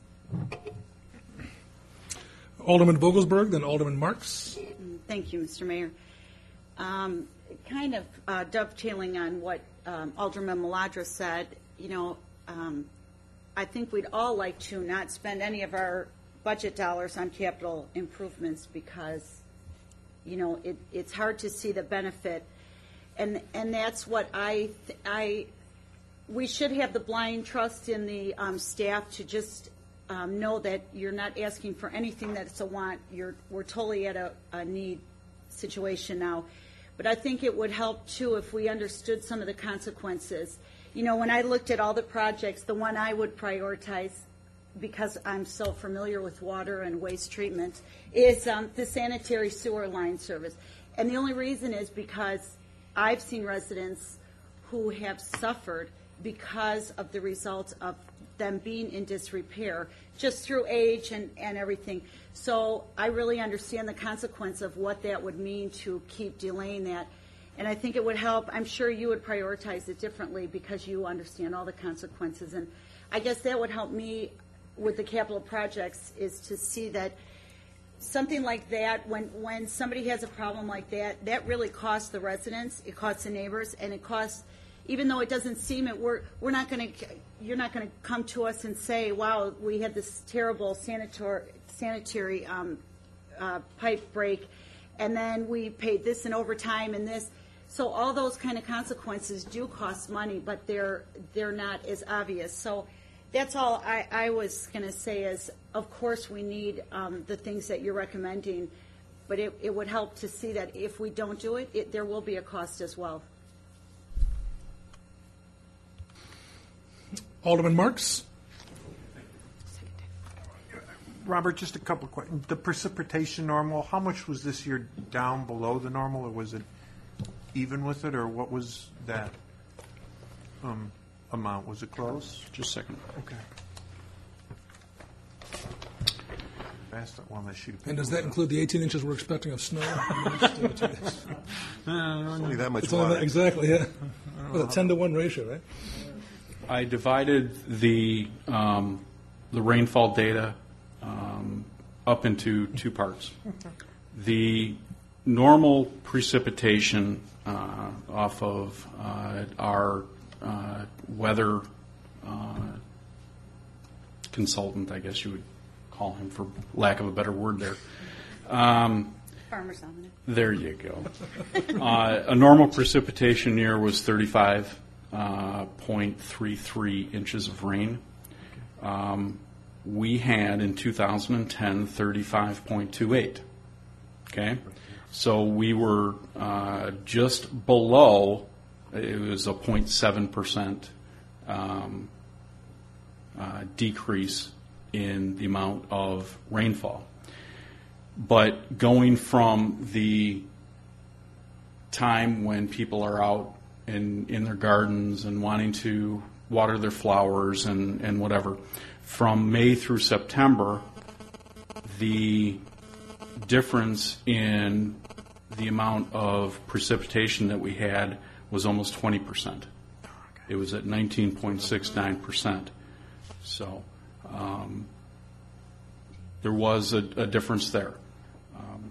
Alderman Vogelsberg, then Alderman Marks. Thank you, Mister Mayor. Um, kind of uh, dovetailing on what um, Alderman Maladra said, you know, um, I think we'd all like to not spend any of our budget dollars on capital improvements because, you know, it, it's hard to see the benefit. And and that's what I, th- I we should have the blind trust in the um, staff to just um, know that you're not asking for anything that's a want. You're we're totally at a, a need situation now. But I think it would help too if we understood some of the consequences. You know, when I looked at all the projects, the one I would prioritize, because I'm so familiar with water and waste treatment, is um, the sanitary sewer line service. And the only reason is because I've seen residents who have suffered because of the result of them being in disrepair, just through age and, and everything. So I really understand the consequence of what that would mean to keep delaying that. And I think it would help. I'm sure you would prioritize it differently because you understand all the consequences. And I guess that would help me with the capital projects, is to see that something like that, when, when somebody has a problem like that, that really costs the residents, it costs the neighbors, and it costs, even though it doesn't seem it, we're, we're not going to, you're not going to come to us and say, wow, we had this terrible sanitary, sanitary um, uh, pipe break, and then we paid this in overtime and this. So all those kind of consequences do cost money, but they're they're not as obvious. So that's all I, I was going to say is, of course, we need um, the things that you're recommending, but it, it would help to see that if we don't do it, it, there will be a cost as well. Alderman Marks. Robert, just a couple of questions. The precipitation normal, how much was this year down below the normal, or was it even with it, or what was that um, amount? Was it close? Just a second. Okay. Fast that one, that sheet of paper. And does that include the eighteen inches we're expecting of snow? It's only that much It's only water. that, exactly, yeah. With a ten to one ratio, right? I divided the um, the rainfall data um, up into two parts. The normal precipitation uh, off of uh, our uh, weather uh, consultant, I guess you would call him for lack of a better word there. Um, Farmer's Almanac. there you go. uh, a normal precipitation year was thirty-five point three three inches of rain. Um, we had in two thousand ten thirty-five point two eight. Okay? So we were uh, just below, it was a zero point seven percent um, uh, decrease in the amount of rainfall. But going from the time when people are out in, in their gardens and wanting to water their flowers and, and whatever, from May through September, the difference in the amount of precipitation that we had was almost twenty percent. It was at nineteen point six nine percent. So um, there was a, a difference there. Um,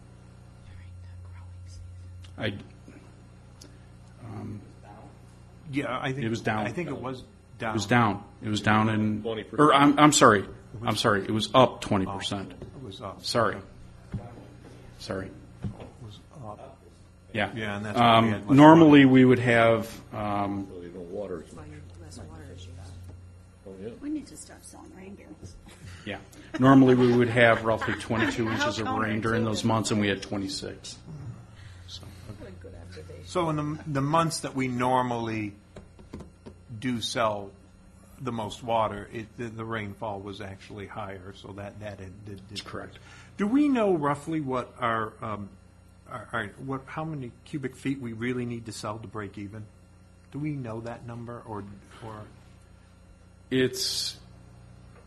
I, um, Yeah, I think It was down. I think it was down. it was down. It was down in, twenty percent. or I'm, I'm sorry. I'm sorry. It was up twenty percent. It was up. Sorry. Sorry. It was up. Yeah. Yeah, and that's why we Um, had less normally, we would have, um, Well, you don't water as much. Oh, yeah. We need to stop selling reindeers. yeah. Normally, we would have roughly twenty-two inches of rain during those months, and we had twenty-six. So, So in the, the months that we normally do sell the most water, it, the, the rainfall was actually higher, so that, that did, did. That's correct. Do we know roughly what our, um, our, our, what, how many cubic feet we really need to sell to break even? Do we know that number, or, or? it's,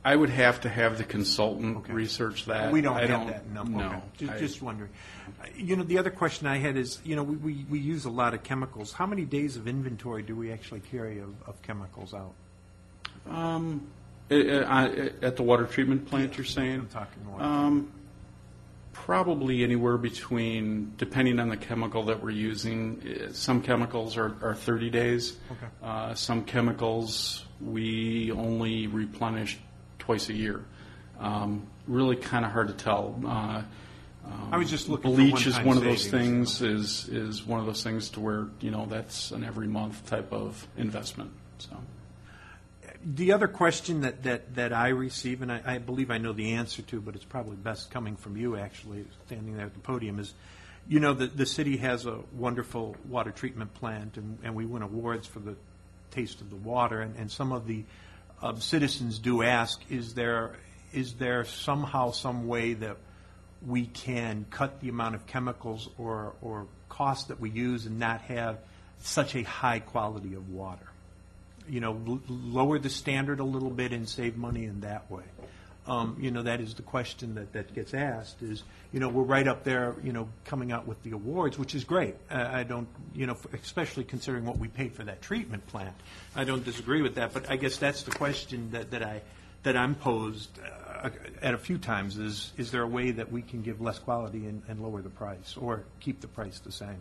I would have to have the consultant research that. We don't I have that number. No. Okay. Just, I- just wondering. Uh, You know, the other question I had is, you know, we, we, we use a lot of chemicals. How many days of inventory do we actually carry of, of chemicals out? Um, uh, uh, At the water treatment plant, you're saying? I'm talking water. Um, Probably anywhere between, depending on the chemical that we're using, eh, some chemicals are, are thirty days. Okay. Uh, some chemicals we only replenish twice a year. Um, really kind of hard to tell. Uh, um, I was just looking for bleach is one-time one of those savings. things. Is is one of those things to where you know that's an every month type of investment. So. The other question that, that, that I receive, and I, I believe I know the answer to, but it's probably best coming from you, actually, standing there at the podium, is, you know, the, the city has a wonderful water treatment plant, and, and we win awards for the taste of the water, and, and some of the uh, citizens do ask, is there is there somehow some way that we can cut the amount of chemicals or, or costs that we use and not have such a high quality of water? You know, l- lower the standard a little bit and save money in that way. Um, you know, that is the question that, that gets asked is, you know, we're right up there, you know, coming out with the awards, which is great. Uh, I don't, you know, f- especially considering what we paid for that treatment plant. I don't disagree with that, but I guess that's the question that, that I, that I'm posed uh, at a few times is, is there a way that we can give less quality and, and lower the price or keep the price the same?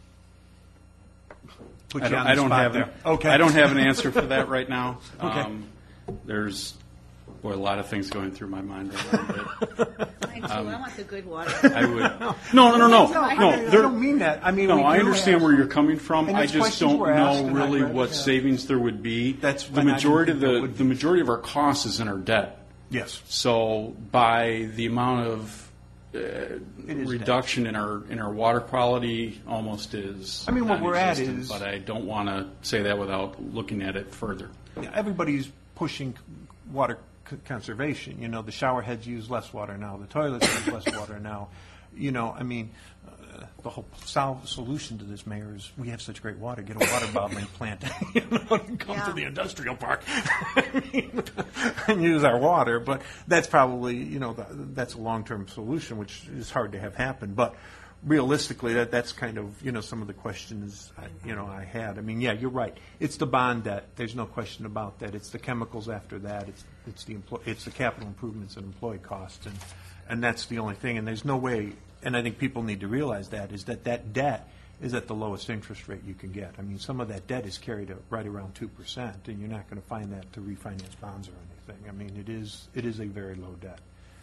Put I you don't, on the I don't spot have there. an, Okay. I don't have an answer for that right now. Okay. Um, there's boy, a lot of things going through my mind right now. But Mine too. I want the good water. I would. No, no, no, no, I, no. I there- don't mean that. I mean, no, we I do understand have- where you're coming from. And I it's just questions don't we're asked, know and I really read- what yeah. savings there would be. That's the when I majority of didn't think the there would the be. majority of our cost is in our debt. Yes. So by the amount of uh, is reduction in our in our water quality, almost is. I mean, what we're at non-existent, is- But I don't want to say that without looking at it further. Yeah, everybody's pushing water c- conservation. You know, the shower heads use less water now. The toilets use less water now. You know, I mean, uh, the whole sol- solution to this, Mayor, is we have such great water. Get a water bottling plant. You know, and come Yeah. to the industrial park I mean, and use our water. But that's probably, you know, the, that's a long-term solution, which is hard to have happen. But realistically, that that's kind of, you know, some of the questions, I, you know, I had. I mean, yeah, you're right. It's the bond debt. There's no question about that. It's the chemicals after that. It's it's the employ, it's the capital improvements and employee costs, and and that's the only thing. And there's no way. And I think people need to realize that is that that debt is at the lowest interest rate you can get. I mean, some of that debt is carried at right around two percent, and you're not going to find that to refinance bonds or anything. I mean, it is it is a very low debt.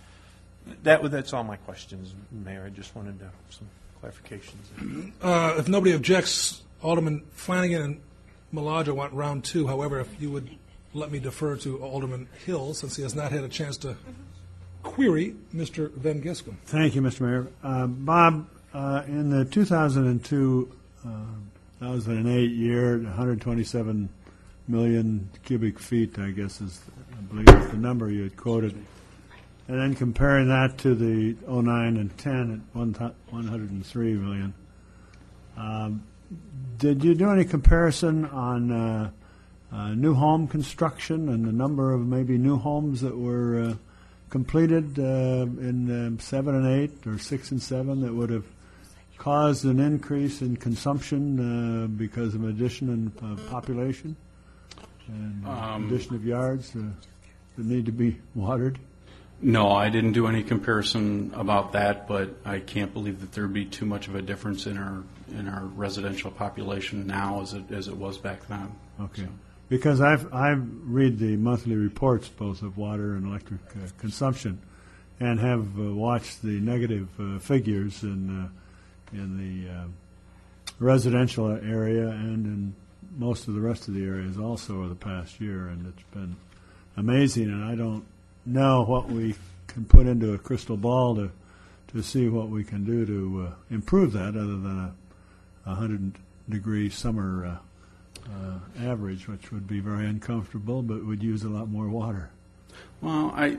That that's all my questions, Mayor. I just wanted to, some clarifications. Uh, If nobody objects, Alderman Flanagan and Malaja want round two. However, if you would let me defer to Alderman Hill, since he has not had a chance to query Mister Van Giscombe. Thank you, Mister Mayor. Uh, Bob, uh, in the two thousand two, uh, two thousand eight year, one hundred twenty-seven million cubic feet, I guess is, I believe is the number you had quoted. And then comparing that to the oh nine and ten at one th- one hundred three million. Um, did you do any comparison on uh, uh, new home construction and the number of maybe new homes that were uh, completed uh, in um, seven and eight or six and seven that would have caused an increase in consumption uh, because of addition in uh, population and uh, Um, addition of yards uh, that need to be watered? No, I didn't do any comparison about that, but I can't believe that there'd be too much of a difference in our in our residential population now as it as it was back then. Okay. Because I've I've read the monthly reports both of water and electric uh, consumption, and have uh, watched the negative uh, figures in uh, in the uh, residential area and in most of the rest of the areas also over the past year, and it's been amazing. And I don't know what we can put into a crystal ball to to see what we can do to uh, improve that, other than a, a hundred degree summer uh, uh, average, which would be very uncomfortable, but would use a lot more water. Well, I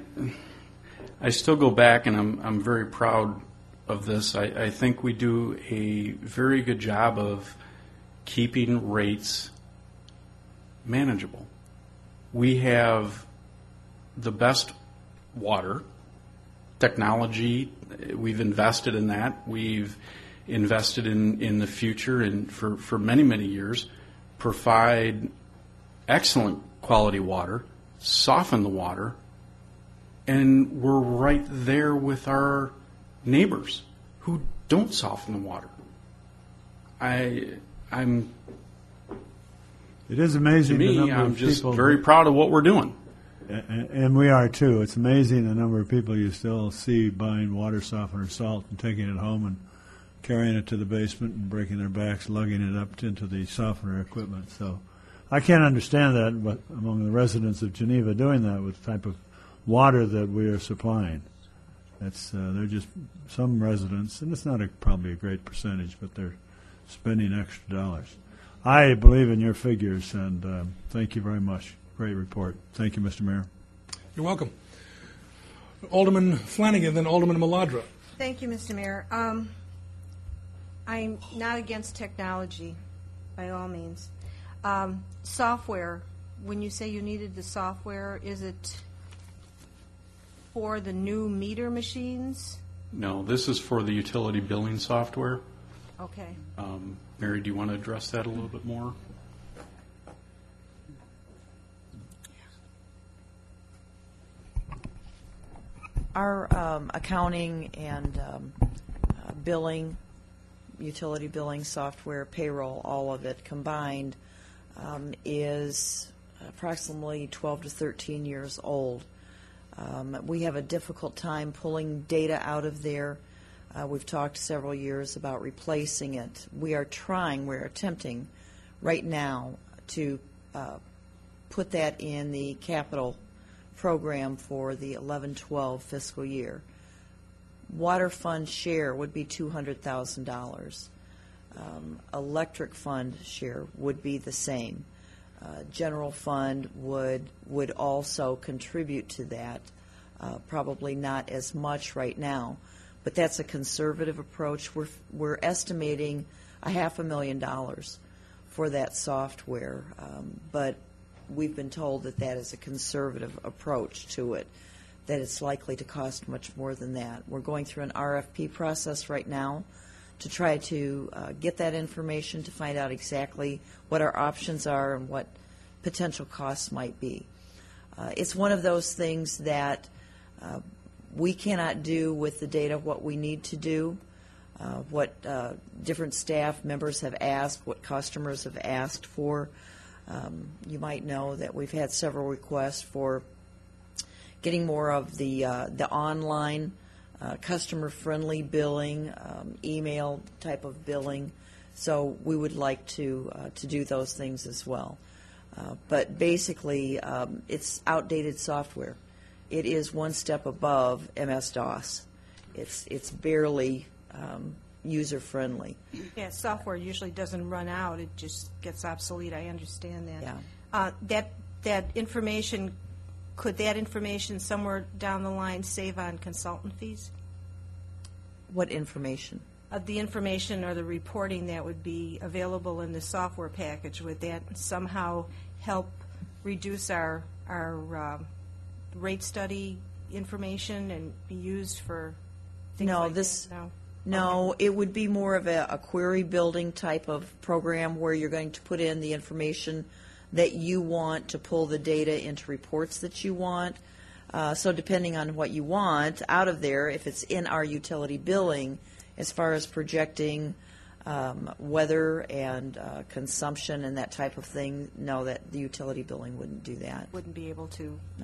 I still go back, and I'm I'm very proud of this. I, I think we do a very good job of keeping rates manageable. We have the best water technology. We've invested in that. We've invested in, in the future and for, for many, many years, provide excellent quality water, soften the water, and we're right there with our neighbors who don't soften the water. I, I'm, It is to amazing the me, number I'm of just people. very proud of what we're doing. And and we are too. It's amazing the number of people you still see buying water softener salt and taking it home and carrying it to the basement and breaking their backs, lugging it up into the softener equipment. So I can't understand that, but among the residents of Geneva doing that with the type of water that we are supplying. That's uh, they're just some residents, and it's not a, probably a great percentage, but they're spending extra dollars. I believe in your figures, and um, thank you very much. Great report. Thank you, Mister Mayor. You're welcome. Alderman Flanagan, then Alderman Maladra. Thank you, Mister Mayor. Um, I'm not against technology, by all means. Um, software, when you say you needed the software, is it for the new meter machines? No, this is for the utility billing software. Okay. Um, Mary, do you want to address that a little bit more? Our um, accounting and um, uh, billing, utility billing software, payroll, all of it combined um, is approximately twelve to thirteen years old. Um, we have a difficult time pulling data out of there. Uh, we've talked several years about replacing it. We are trying, we're attempting right now to uh, put that in the capital program for the eleven twelve fiscal year. Water fund share would be two hundred thousand dollars. Um, electric fund share would be the same. Uh, general fund would would also contribute to that, uh, probably not as much right now, but that's a conservative approach. We're we're estimating a half a million dollars for that software, um, but we've been told that that is a conservative approach to it, that it's likely to cost much more than that. We're going through an R F P process right now to try to uh, get that information to find out exactly what our options are and what potential costs might be. Uh, it's one of those things that uh, we cannot do with the data what we need to do, uh, what uh, different staff members have asked, what customers have asked for. Um, you might know that we've had several requests for getting more of the uh, the online uh, customer-friendly billing, um, email type of billing. So we would like to uh, to do those things as well. Uh, but basically, um, it's outdated software. It is one step above M S DOS. It's it's barely um, user-friendly. Yeah, software usually doesn't run out. It just gets obsolete. I understand that. Yeah. Uh, that that information, could that information somewhere down the line save on consultant fees? What information? Uh, the information or the reporting that would be available in the software package, would that somehow help reduce our our um, rate study information and be used for things No, like this- that? No. No, it would be more of a, a query building type of program where you're going to put in the information that you want to pull the data into reports that you want. Uh, so depending on what you want out of there, if it's in our utility billing, as far as projecting um, weather and uh, consumption and that type of thing, no, that the utility billing wouldn't do that. Wouldn't be able to. No.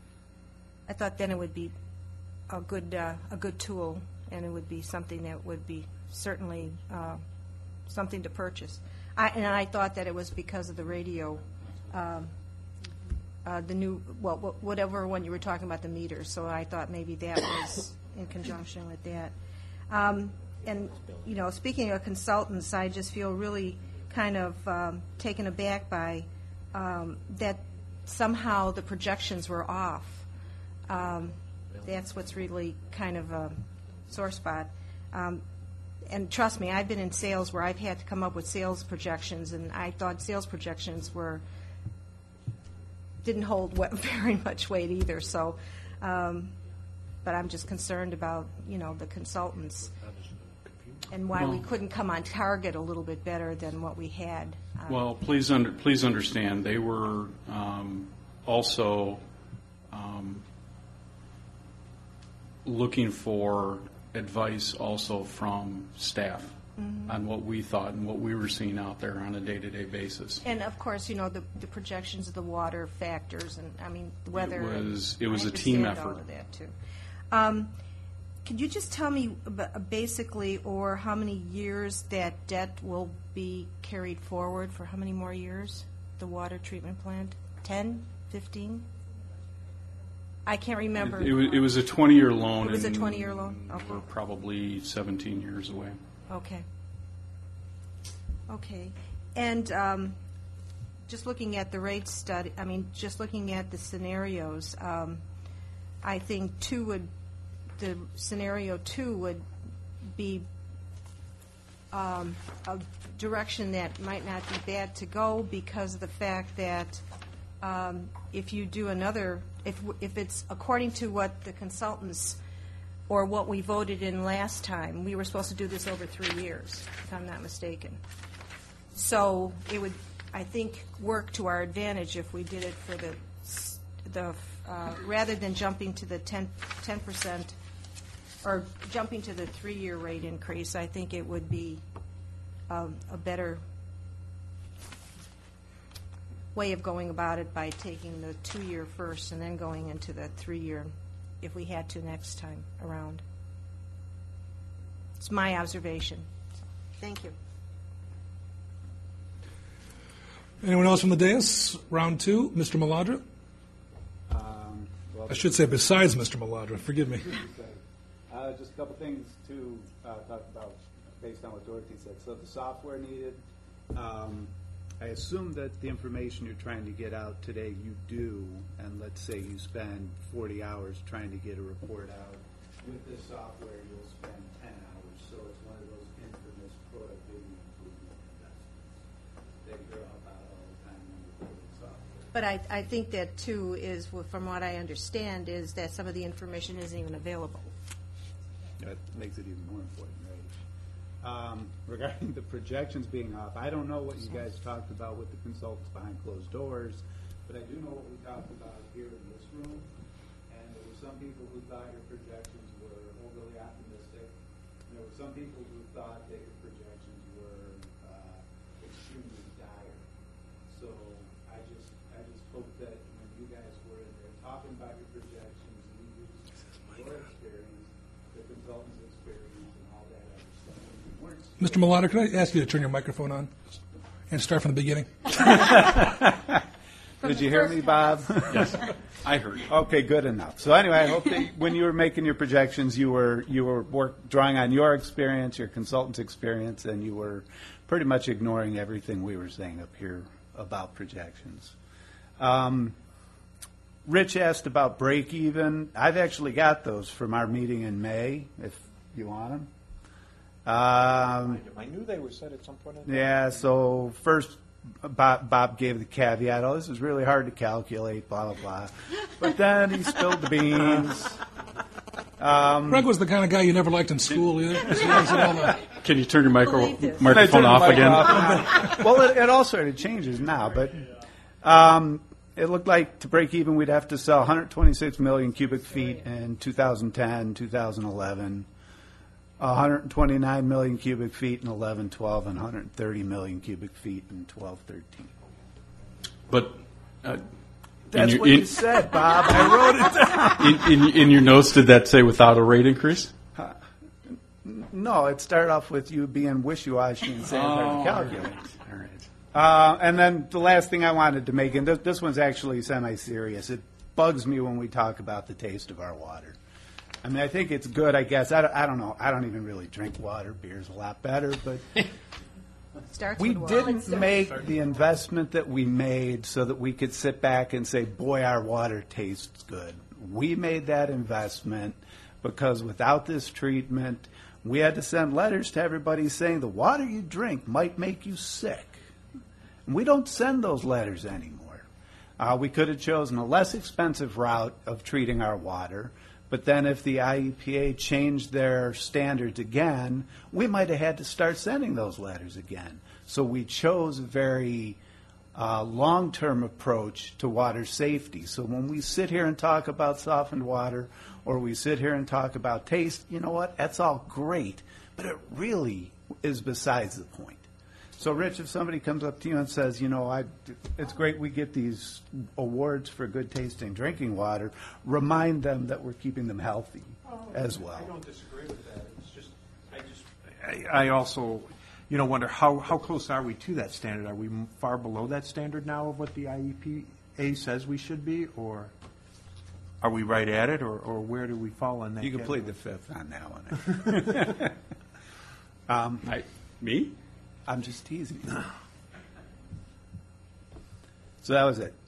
I thought then it would be a good uh, a good tool, and it would be something that would be certainly uh, something to purchase. I, and I thought that it was because of the radio, um, uh, the new, well, wh- whatever one you were talking about, the meters. So I thought maybe that was in conjunction with that. Um, and, you know, speaking of consultants, I just feel really kind of um, taken aback by um, that somehow the projections were off. Um, that's what's really kind of a sore spot. Um, and trust me, I've been in sales where I've had to come up with sales projections, and I thought sales projections were didn't hold wa- very much weight either, so, um, but I'm just concerned about, you know, the consultants and why we Well- couldn't come on target a little bit better than what we had. Um, Well, please under, please understand, they were um, also um, looking for advice also from staff on what we thought and what we were seeing out there on a day-to-day basis. And of course, you know, the, the projections of the water factors and, I mean, the weather. was- it I was a team understand all effort. of that, too. Um, Could you just tell me ab- basically, or how many years that debt will be carried forward, for how many more years, the water treatment plant? ten, fifteen? I can't remember. It was, it was a twenty-year loan. It was a and twenty-year loan? Okay. We're probably seventeen years away. Okay. Okay. And um, just looking at the rate study, I mean, just looking at the scenarios, um, I think two would, the scenario two would be um, a direction that might not be bad to go because of the fact that um, if you do another, if if it's according to what the consultants or what we voted in last time, we were supposed to do this over three years, if I'm not mistaken. So it would, I think, work to our advantage if we did it for the s- the uh, rather than jumping to the ten percent or jumping to the three-year rate increase. I think it would be um, a better way of going about it by taking the two-year first and then going into the three-year if we had to next time around. It's my observation. Thank you. Anyone else from the dais? Round two, Mister Maladra. Um, well, I should say besides Mister Maladra, forgive me. Uh, just a couple things to uh, talk about based on what Dorothy said. So the software needed, um, I assume that the information you're trying to get out today you do, and let's say you spend forty hours trying to get a report out. With this software, you'll spend ten hours, so it's one of those infamous productivity improvement investments that you're about all the time when you're building software. But I, I think that, too, is, well, from what I understand, is that some of the information isn't even available. That makes it even more important, right? Um, regarding the projections being off, I don't know what you guys talked about with the consultants behind closed doors, but I do know what we talked about here in this room. And there were some people who thought your projections were overly optimistic. And there were some people who thought that your projections were uh, extremely dire. So I just, I just hope that when you guys were in there talking about your projections, you used your experience, the consultant's experience, and all that other stuff. You weren't Mister Maladra, could I ask you to turn your microphone on and start from the beginning? Did you hear me, Bob? Yes, I heard. Okay, good enough. So anyway, I hope that when you were making your projections, you were you were work, drawing on your experience, your consultant's experience, and you were pretty much ignoring everything we were saying up here about projections. Um, Rich asked about break even. I've actually got those from our meeting in May, if you want them. Um, I knew they were set at some point in time. yeah, so first Bob, Bob gave the caveat, oh, this is really hard to calculate, blah, blah, blah. But then he spilled the beans. Greg was the kind of guy you never liked in school either. He likes it all the- Can you turn your micro, Believe this. And I microphone turned the off mic again? off. Well, it, it all sort of changes now, but um, it looked like to break even, we'd have to sell one hundred twenty-six million cubic feet in two thousand ten, two thousand eleven, one hundred twenty-nine million cubic feet in eleven twelve, and one hundred thirty million cubic feet in twelve thirteen. But uh, That's your- what you said, Bob. I wrote it down. in, in, in your notes, did that say without a rate increase? No, it started off with you being wishy-washy and saying hard to Oh, calculate. All right. Uh, and then the last thing I wanted to make, and this, this one's actually semi-serious. It bugs me when we talk about the taste of our water. I mean, I think it's good, I guess. I don't, I don't know. I don't even really drink water. Beer's a lot better, but Starts we with water. didn't make the investment that we made so that we could sit back and say, boy, our water tastes good. We made that investment because without this treatment, we had to send letters to everybody saying the water you drink might make you sick. And we don't send those letters anymore. Uh, we could have chosen a less expensive route of treating our water, but then if the I E P A changed their standards again, we might have had to start sending those letters again. So we chose a very uh, long-term approach to water safety. So when we sit here and talk about softened water, or we sit here and talk about taste, you know what? That's all great, but it really is besides the point. So, Rich, if somebody comes up to you and says, you know, I, it's great we get these awards for good tasting drinking water, remind them that we're keeping them healthy as well. I don't disagree with that. It's just, I just, I, I also, you know, wonder how, how close are we to that standard? Are we m- far below that standard now of what the I E P A says we should be, or are we right at it, or, or where do we fall on that? You can category? plead the fifth on that one. um, I, me? I'm just teasing you. So that was it.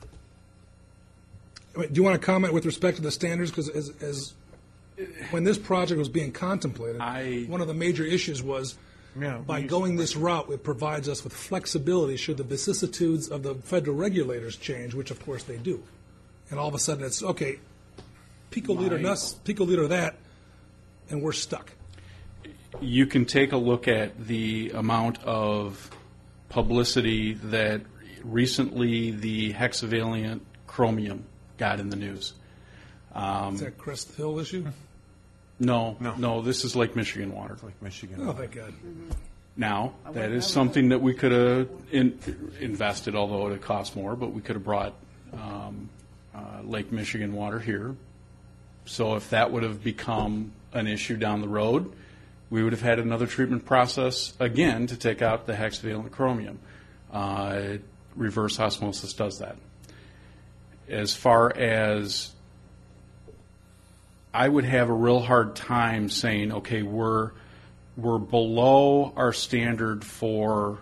Do you want to comment with respect to the standards? Because as, as when this project was being contemplated, I- one of the major issues was Yeah, by we used going this route, it provides us with flexibility should the vicissitudes of the federal regulators change, which of course they do. And all of a sudden it's, okay, picoliter this, picoliter that, and we're stuck. You can take a look at the amount of publicity that recently the hexavalent chromium got in the news. Um, Is that Crest Hill issue? no, No. no, this is Lake Michigan water. Like Michigan. Oh, thank God. Now, that is something that we could have in, invested, although it would cost more, but we could have brought um, uh, Lake Michigan water here. So if that would have become an issue down the road, we would have had another treatment process again to take out the hexavalent chromium. Uh, reverse osmosis does that. As far as I would have a real hard time saying, okay, we're we're below our standard for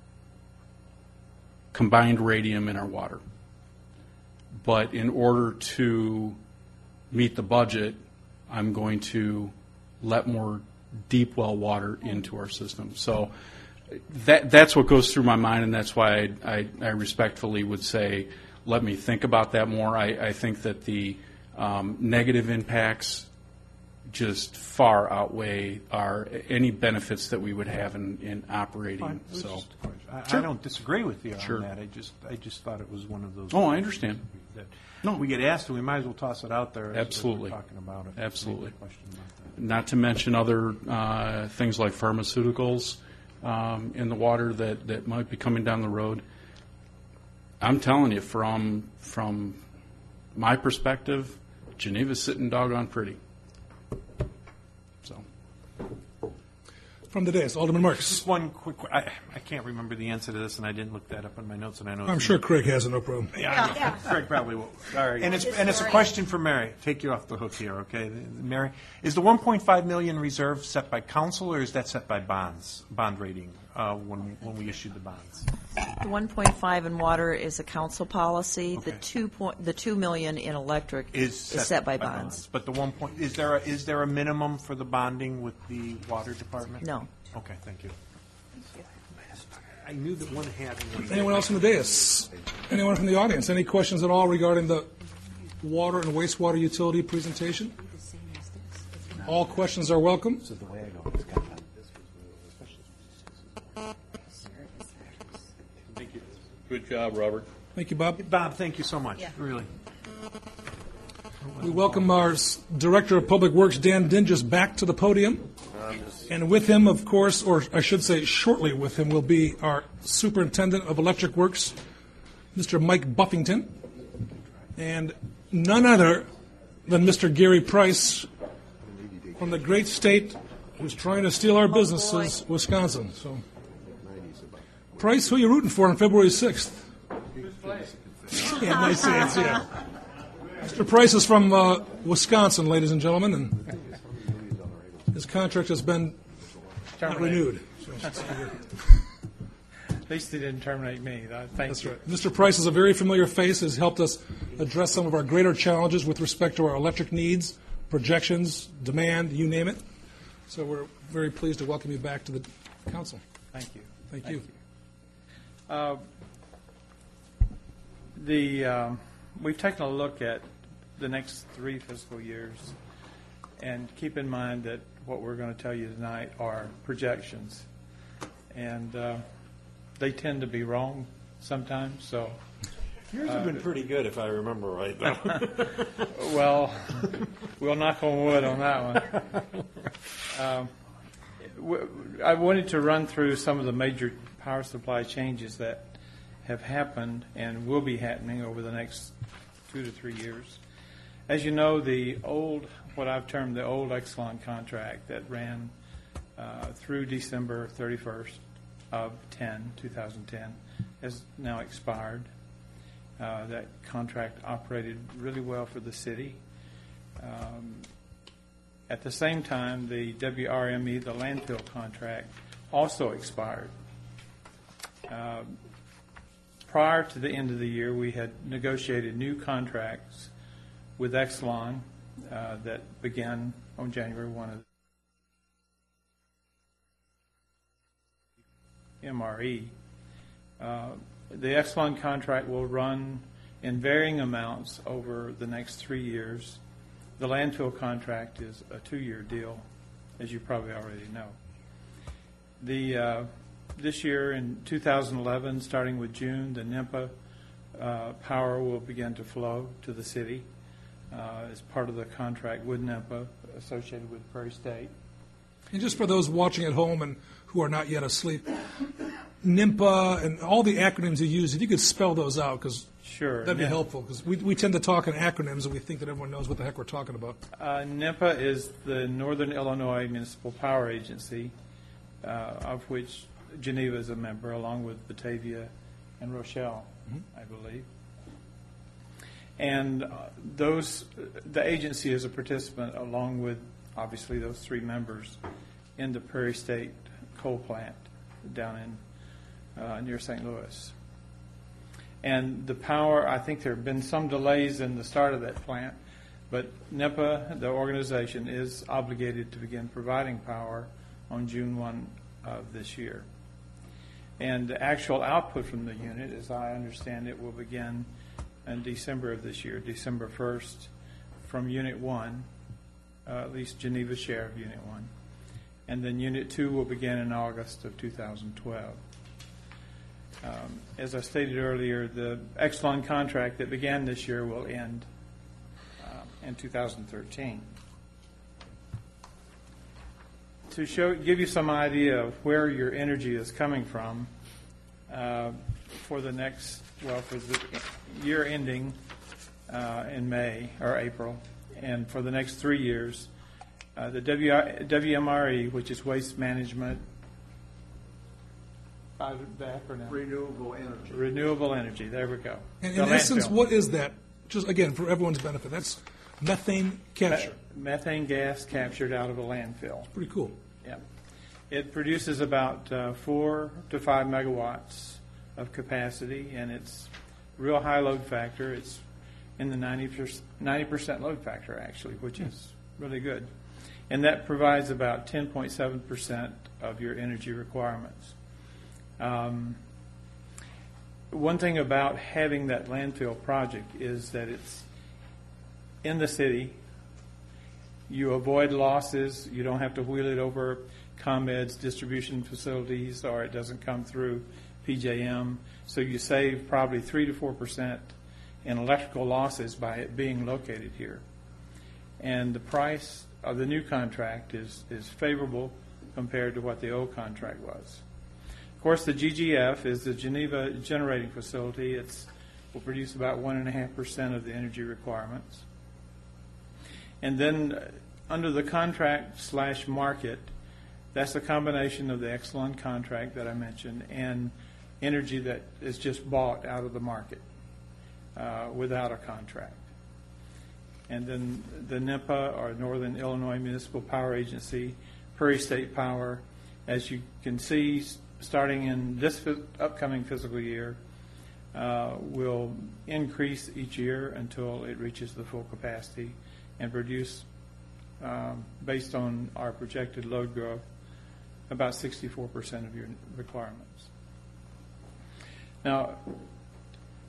combined radium in our water. But in order to meet the budget, I'm going to let more deep well water into our system. So that that's what goes through my mind, and that's why I, I, I respectfully would say, let me think about that more. I, I think that the um, negative impacts just far outweigh our any benefits that we would have in, in operating. Fine. It was So, just a question. I, Sure. I don't disagree with you Sure. on that. I just, I just thought it was one of those. Oh, I understand. That No. we get asked, and we might as well toss it out there. as- as we're Absolutely. talking about it. Absolutely. Any question about that? not to mention other uh, things like pharmaceuticals um, in the water that, that might be coming down the road. I'm telling you, from from my perspective, Geneva's sitting doggone pretty. So, From the dais, Alderman Marks. Just one quick, que- I, I can't remember the answer to this, and I didn't look that up in my notes, and I know. I'm it's- sure Craig has it, no problem. Yeah, I know. Craig probably will. Sorry. And it's, and it's a question for Mary. Take you off the hook here, okay? Mary, is the one point five million reserve set by council, or is that set by bonds, bond rating, uh, when, when we issued the bonds? The one point five in water is a council policy. The Okay. two point, the two million in electric Is set by bonds. But the one point, is there, a- is there a minimum for the bonding with the water department? No. Okay, thank you. I knew that one had one. Anyone else from the dais? Anyone from the audience? Any questions at all regarding the water and wastewater utility presentation? All questions are welcome. Thank you. Good job, Robert. Thank you, Bob. Bob, thank you so much, Yeah. really. We welcome our s- Director of Public Works, Dan Dinges, back to the podium. And with him, of course, or I should say shortly with him, will be our Superintendent of Electric Works, Mister Mike Buffington, and none other than Mister Gary Price from the great state who's trying to steal our businesses, Wisconsin. So, Price, who are you rooting for on February sixth? Yeah, nice chance, yeah. Mister Price is from uh, Wisconsin, ladies and gentlemen, and his contract has been not renewed. So, At least they didn't terminate me. That- Thank that's you. right. Mister Price is a very familiar face, has helped us address some of our greater challenges with respect to our electric needs, projections, demand, you name it. So we're very pleased to welcome you back to the council. Thank you. Thank you. Uh, The, um, we've taken a look at the next three fiscal years, and keep in mind that what we're going to tell you tonight are projections. And uh, they tend to be wrong sometimes, so. Yours have been pretty good, if I remember right, though. Well, we'll knock on wood on that one. Um, w- I wanted to run through some of the major power supply changes that have happened and will be happening over the next two to three years. As you know, the old, what I've termed the old Exelon contract that ran uh, through December thirty-first of ten, two thousand ten, has now expired. Uh, that contract operated really well for the city. Um, at the same time, the W R M E, the landfill contract, also expired. Uh, prior to the end of the year, we had negotiated new contracts with Exelon uh, that began on January first of M R E. Uh, the Exelon contract will run in varying amounts over the next three years. The landfill contract is a two-year deal, as you probably already know. The uh, this year in two thousand eleven, starting with June, the NEMPA uh, power will begin to flow to the city uh, as part of the contract with NEMPA associated with Prairie State. And just for those watching at home and who are not yet asleep, NEMPA and all the acronyms you use, if you could spell those out, because sure, that'd be NEMPA. helpful, because we, we tend to talk in acronyms and we think that everyone knows what the heck we're talking about. Uh, NEMPA is the Northern Illinois Municipal Power Agency, uh, of which Geneva is a member, along with Batavia and Rochelle, mm-hmm. I believe. And uh, those, the agency is a participant, along with obviously those three members, in the Prairie State coal plant down in uh, near Saint Louis. And the power, I think there have been some delays in the start of that plant, but NEMPA, the organization, is obligated to begin providing power on June first of this year. And the actual output from the unit, as I understand it, will begin in December of this year, December first, from Unit one, uh, at least Geneva's share of Unit one. And then Unit two will begin in August of two thousand twelve. Um, as I stated earlier, the Exelon contract that began this year will end uh, in two thousand thirteen. To show, give you some idea of where your energy is coming from uh, for the next, well, for the year ending uh, in May or April, and for the next three years, uh, the W M R E, which is Waste Management, uh, the acronym. Renewable energy. Renewable energy. There we go. And The in essence, landfill. what is that? Just again, for everyone's benefit, that's methane capture. Me- Methane gas captured out of a landfill. Pretty cool. Yeah. It produces about uh, four to five megawatts of capacity, and it's real high load factor. It's in the ninety percent load factor, actually, which is really good. And that provides about ten point seven percent of your energy requirements. Um, one thing about having that landfill project is that it's in the city. You avoid losses. You don't have to wheel it over ComEd's distribution facilities, or it doesn't come through P J M. So you save probably three to four percent in electrical losses by it being located here. And the price of the new contract is, is favorable compared to what the old contract was. Of course, the G G F is the Geneva Generating Facility. It's will produce about one and a half percent of the energy requirements. And then uh, under the contract slash market, that's a combination of the Exelon contract that I mentioned and energy that is just bought out of the market uh, without a contract. And then the NEMPA, or Northern Illinois Municipal Power Agency, Prairie State Power, as you can see, s- starting in this fi- upcoming fiscal year, uh, will increase each year until it reaches the full capacity and produce, um, based on our projected load growth, about sixty-four percent of your requirements. Now,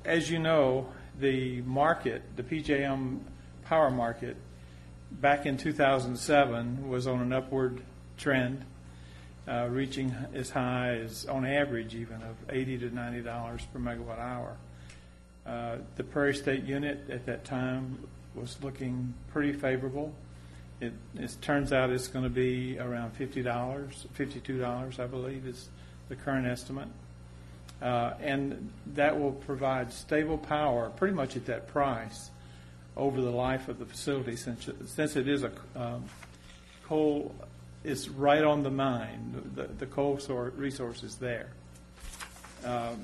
as you know, the market, the P J M power market, back in two thousand seven was on an upward trend, uh, reaching as high as, on average even, of eighty to ninety dollars per megawatt hour. Uh, the Prairie State unit at that time was looking pretty favorable. It, it turns out it's going to be around fifty dollars, fifty-two dollars, I believe, is the current estimate. Uh, and that will provide stable power pretty much at that price over the life of the facility, since it, since it is a um, coal, it's right on the mine. The, the coal sor- resource is there. Um,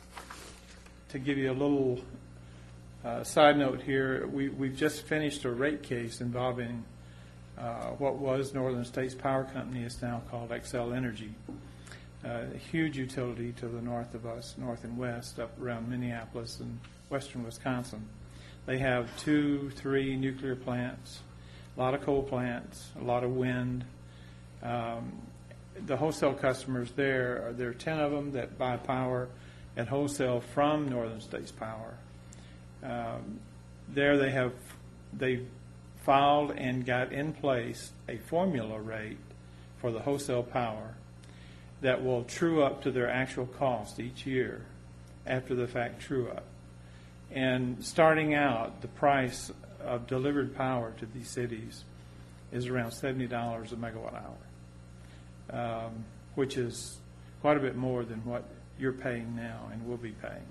to give you a little uh, side note here, we, we've just finished a rate case involving uh, what was Northern States Power Company. It's now called Xcel Energy. Uh, a huge utility to the north of us, north and west, up around Minneapolis and western Wisconsin. They have two, three nuclear plants, a lot of coal plants, a lot of wind. Um, the wholesale customers there, are, there are ten of them that buy power at wholesale from Northern States Power. Um, there they have, they filed and got in place a formula rate for the wholesale power that will true up to their actual cost each year after the fact true up. And starting out, the price of delivered power to these cities is around seventy dollars a megawatt hour, um, which is quite a bit more than what you're paying now and will be paying.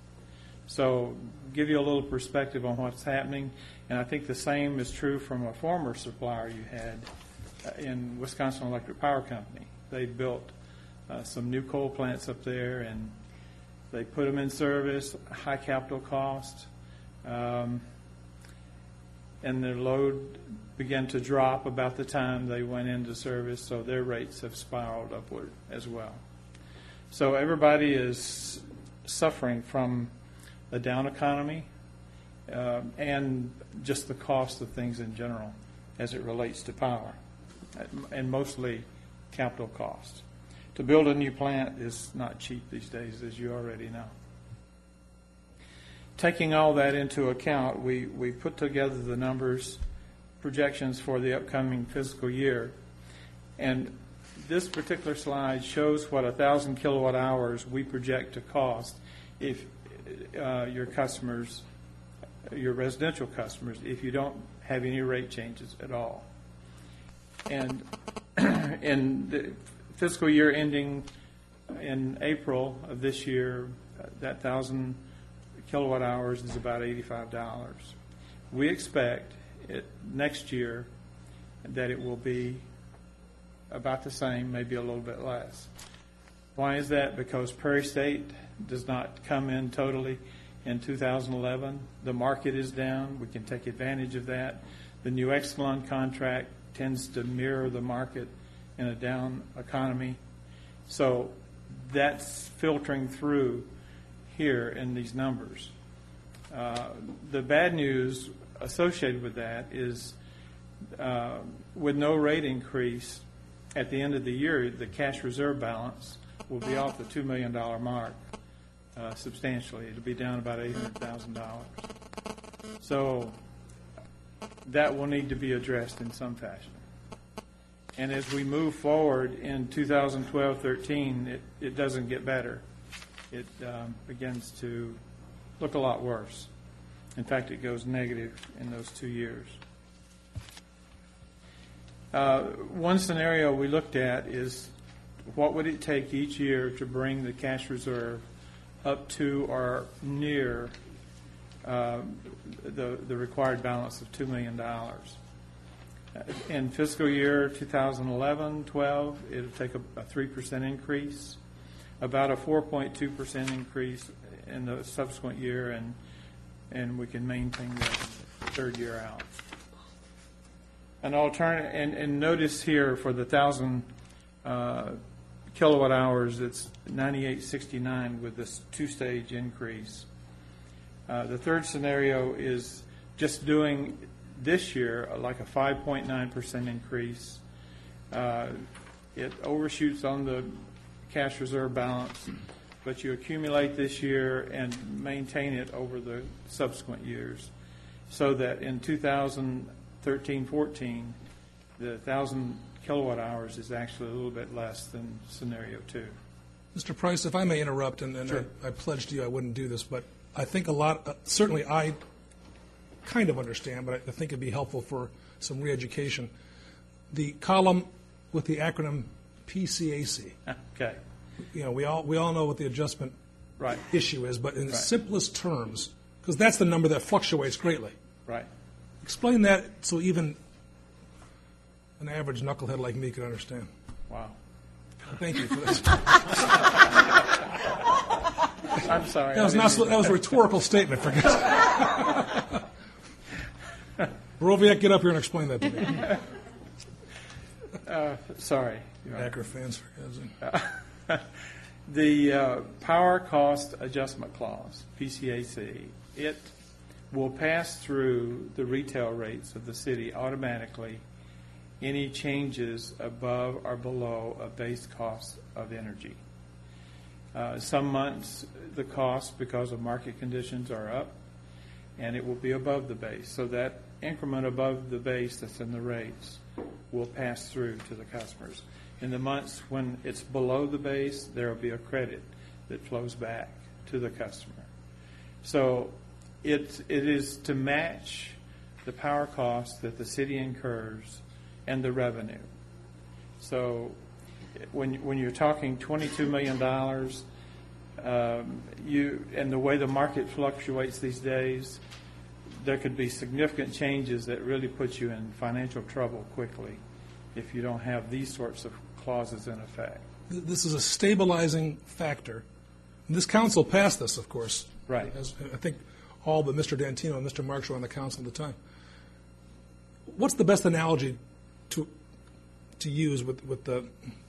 So give you a little perspective on what's happening, and I think the same is true from a former supplier you had uh, in Wisconsin Electric Power Company. They built uh, some new coal plants up there, and they put them in service, high capital cost, um, and their load began to drop about the time they went into service, so their rates have spiraled upward as well. So everybody is suffering from the down economy uh, and just the cost of things in general as it relates to power, and mostly capital cost. To build a new plant is not cheap these days, as you already know. Taking all that into account, we, we put together the numbers, projections for the upcoming fiscal year, and this particular slide shows what a thousand kilowatt hours we project to cost if uh, your customers, your residential customers, if you don't have any rate changes at all. And in the fiscal year ending in April of this year, that thousand kilowatt hours is about eighty-five dollars. We expect it next year that it will be about the same, maybe a little bit less. Why is that? Because Prairie State does not come in totally in two thousand eleven. The market is down. We can take advantage of that. The new Exelon contract tends to mirror the market in a down economy. So that's filtering through here in these numbers. Uh, the bad news associated with that is uh, with no rate increase, at the end of the year, the cash reserve balance will be off the two million dollars mark uh, substantially. It'll be down about eight hundred thousand dollars. So that will need to be addressed in some fashion. And as we move forward in two thousand twelve thirteen, it, it doesn't get better. It um, begins to look a lot worse. In fact, it goes negative in those two years. Uh, one scenario we looked at is what would it take each year to bring the cash reserve up to or near uh, the, the required balance of two million dollars. In fiscal year two thousand eleven twelve, it'll take a, a three percent increase, about a four point two percent increase in the subsequent year, and and we can maintain that third year out. An alternate, and, and notice here for the thousand uh, kilowatt hours, it's ninety-eight sixty-nine with this two-stage increase. Uh, the third scenario is just doing this year like a five point nine percent increase. Uh, it overshoots on the cash reserve balance but you accumulate this year and maintain it over the subsequent years, so that in two thousand thirteen fourteen, the one thousand kilowatt hours is actually a little bit less than scenario two. Mister Price, if I may interrupt, and, and Sure. I, I pledged to you I wouldn't do this, but I think a lot, uh, certainly I kind of understand, but I, I think it'd be helpful for some re-education. The column with the acronym P C A C. Okay. You know, we all we all know what the adjustment Right. issue is, but in the Right. simplest terms, because that's the number that fluctuates greatly. Right. Explain that so even an average knucklehead like me can understand. Wow. Thank you for this. I'm sorry. That was I not. didn't- That was a rhetorical statement. For God's Borowiak, get up here and explain that to me. Uh, sorry. Your Honor. Packer fans, for God's sake. The uh, Power Cost Adjustment Clause, P C A C, it will pass through the retail rates of the city automatically any changes above or below a base cost of energy. Uh, some months, the cost, because of market conditions, are up, and it will be above the base. So that increment above the base that's in the rates will pass through to the customers. In the months when it's below the base, there will be a credit that flows back to the customer. So it, it is to match the power cost that the city incurs and the revenue. So when, when you're talking twenty-two million dollars, um, you, and the way the market fluctuates these days, there could be significant changes that really put you in financial trouble quickly if you don't have these sorts of clauses in effect. This is a stabilizing factor. And this council passed this, of course. Right. As I think all but Mister Dantino and Mister Marks were on the council at the time. What's the best analogy to to use with, with the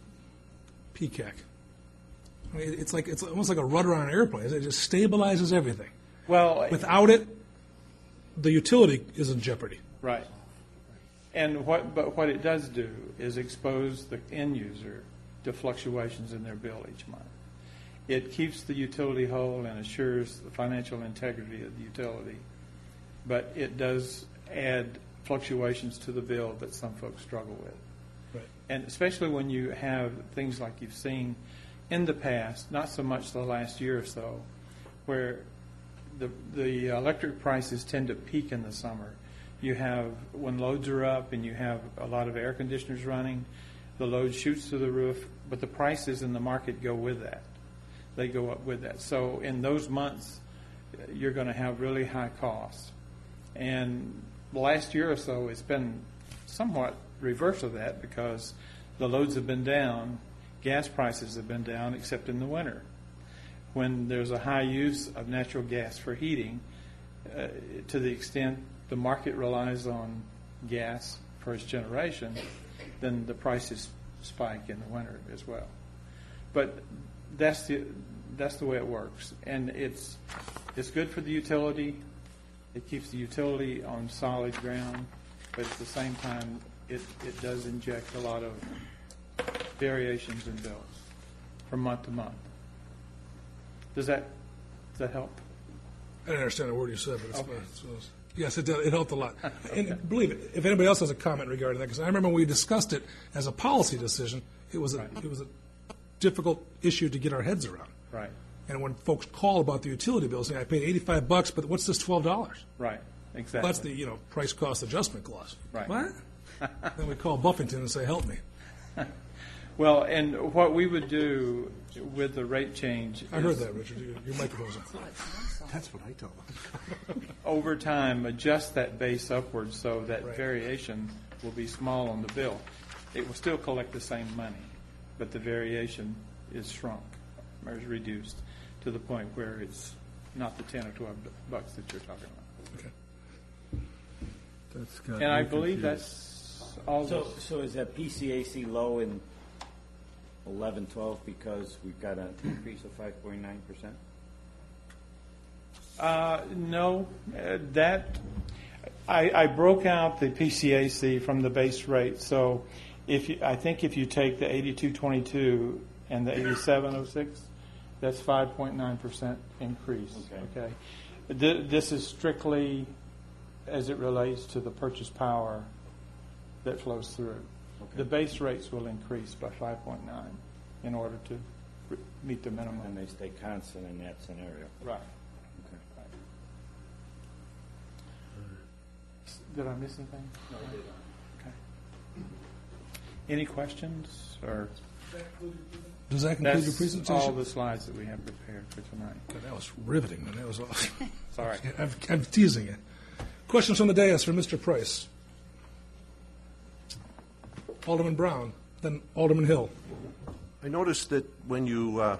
P C A C? I mean, it's like it's almost like a rudder on an airplane. It just stabilizes everything. Well, Without it, the utility is in jeopardy. right. And what, but what it does do is expose the end user to fluctuations in their bill each month. It keeps the utility whole and assures the financial integrity of the utility, but it does add fluctuations to the bill that some folks struggle with. Right. And especially when you have things like you've seen in the past, not so much the last year or so, where the the electric prices tend to peak in the summer. You have, when loads are up and you have a lot of air conditioners running, the load shoots through the roof, but the prices in the market go with that. They go up with that. So in those months, you're going to have really high costs. And the last year or so, it's been somewhat reverse of that because the loads have been down, gas prices have been down, except in the winter. When there's a high use of natural gas for heating, uh, to the extent the market relies on gas for its generation, then the prices spike in the winter as well. But that's the that's the way it works, and it's it's good for the utility. It keeps the utility on solid ground, but at the same time, it, it does inject a lot of variations in bills from month to month. Does that does that help? I didn't understand a word you said, but it's, Okay. it's, it's yes, it did. It helped a lot. Okay. And believe it, if anybody else has a comment regarding that, because I remember when we discussed it as a policy decision, it was a, Right. it was a difficult issue to get our heads around. Right, And when folks call about the utility bill, saying I paid eighty-five bucks, but what's this twelve dollars? right, exactly. Well, that's the you know price cost adjustment clause. Right. What? Then we call Buffington and say, help me. Well, and what we would do with the rate change I heard is that, Richard. Your, your microphone's on. That's what I told them. over time adjust that base upwards so that Right. variation will be small on the bill. It will still collect the same money, but the variation is shrunk or is reduced to the point where it's not the ten or twelve bucks that you're talking about. Okay. That's got And I me believe confused. that's all. So, this- so is that P C A C low in eleven, twelve because we've got an increase of five point nine percent? Uh, no, uh, that, I, I broke out the P C A C from the base rate. So if you, I think if you take the eighty-two twenty-two and the eighty-seven oh six, That's five point nine percent increase, Okay. okay? Th- This is strictly as it relates to the purchase power that flows through. The base rates will increase by five point nine in order to re- meet the minimum. And they stay constant in that scenario. Right. Okay. S- Did I miss anything? No, Okay. Any questions, or? Does that conclude your That's presentation? all the slides that we have prepared for tonight. God, that was riveting, man. That was awesome. Sorry. I'm, I'm teasing you. Questions from the dais for Mister Price? Alderman Brown, then Alderman Hill. I noticed that when you uh,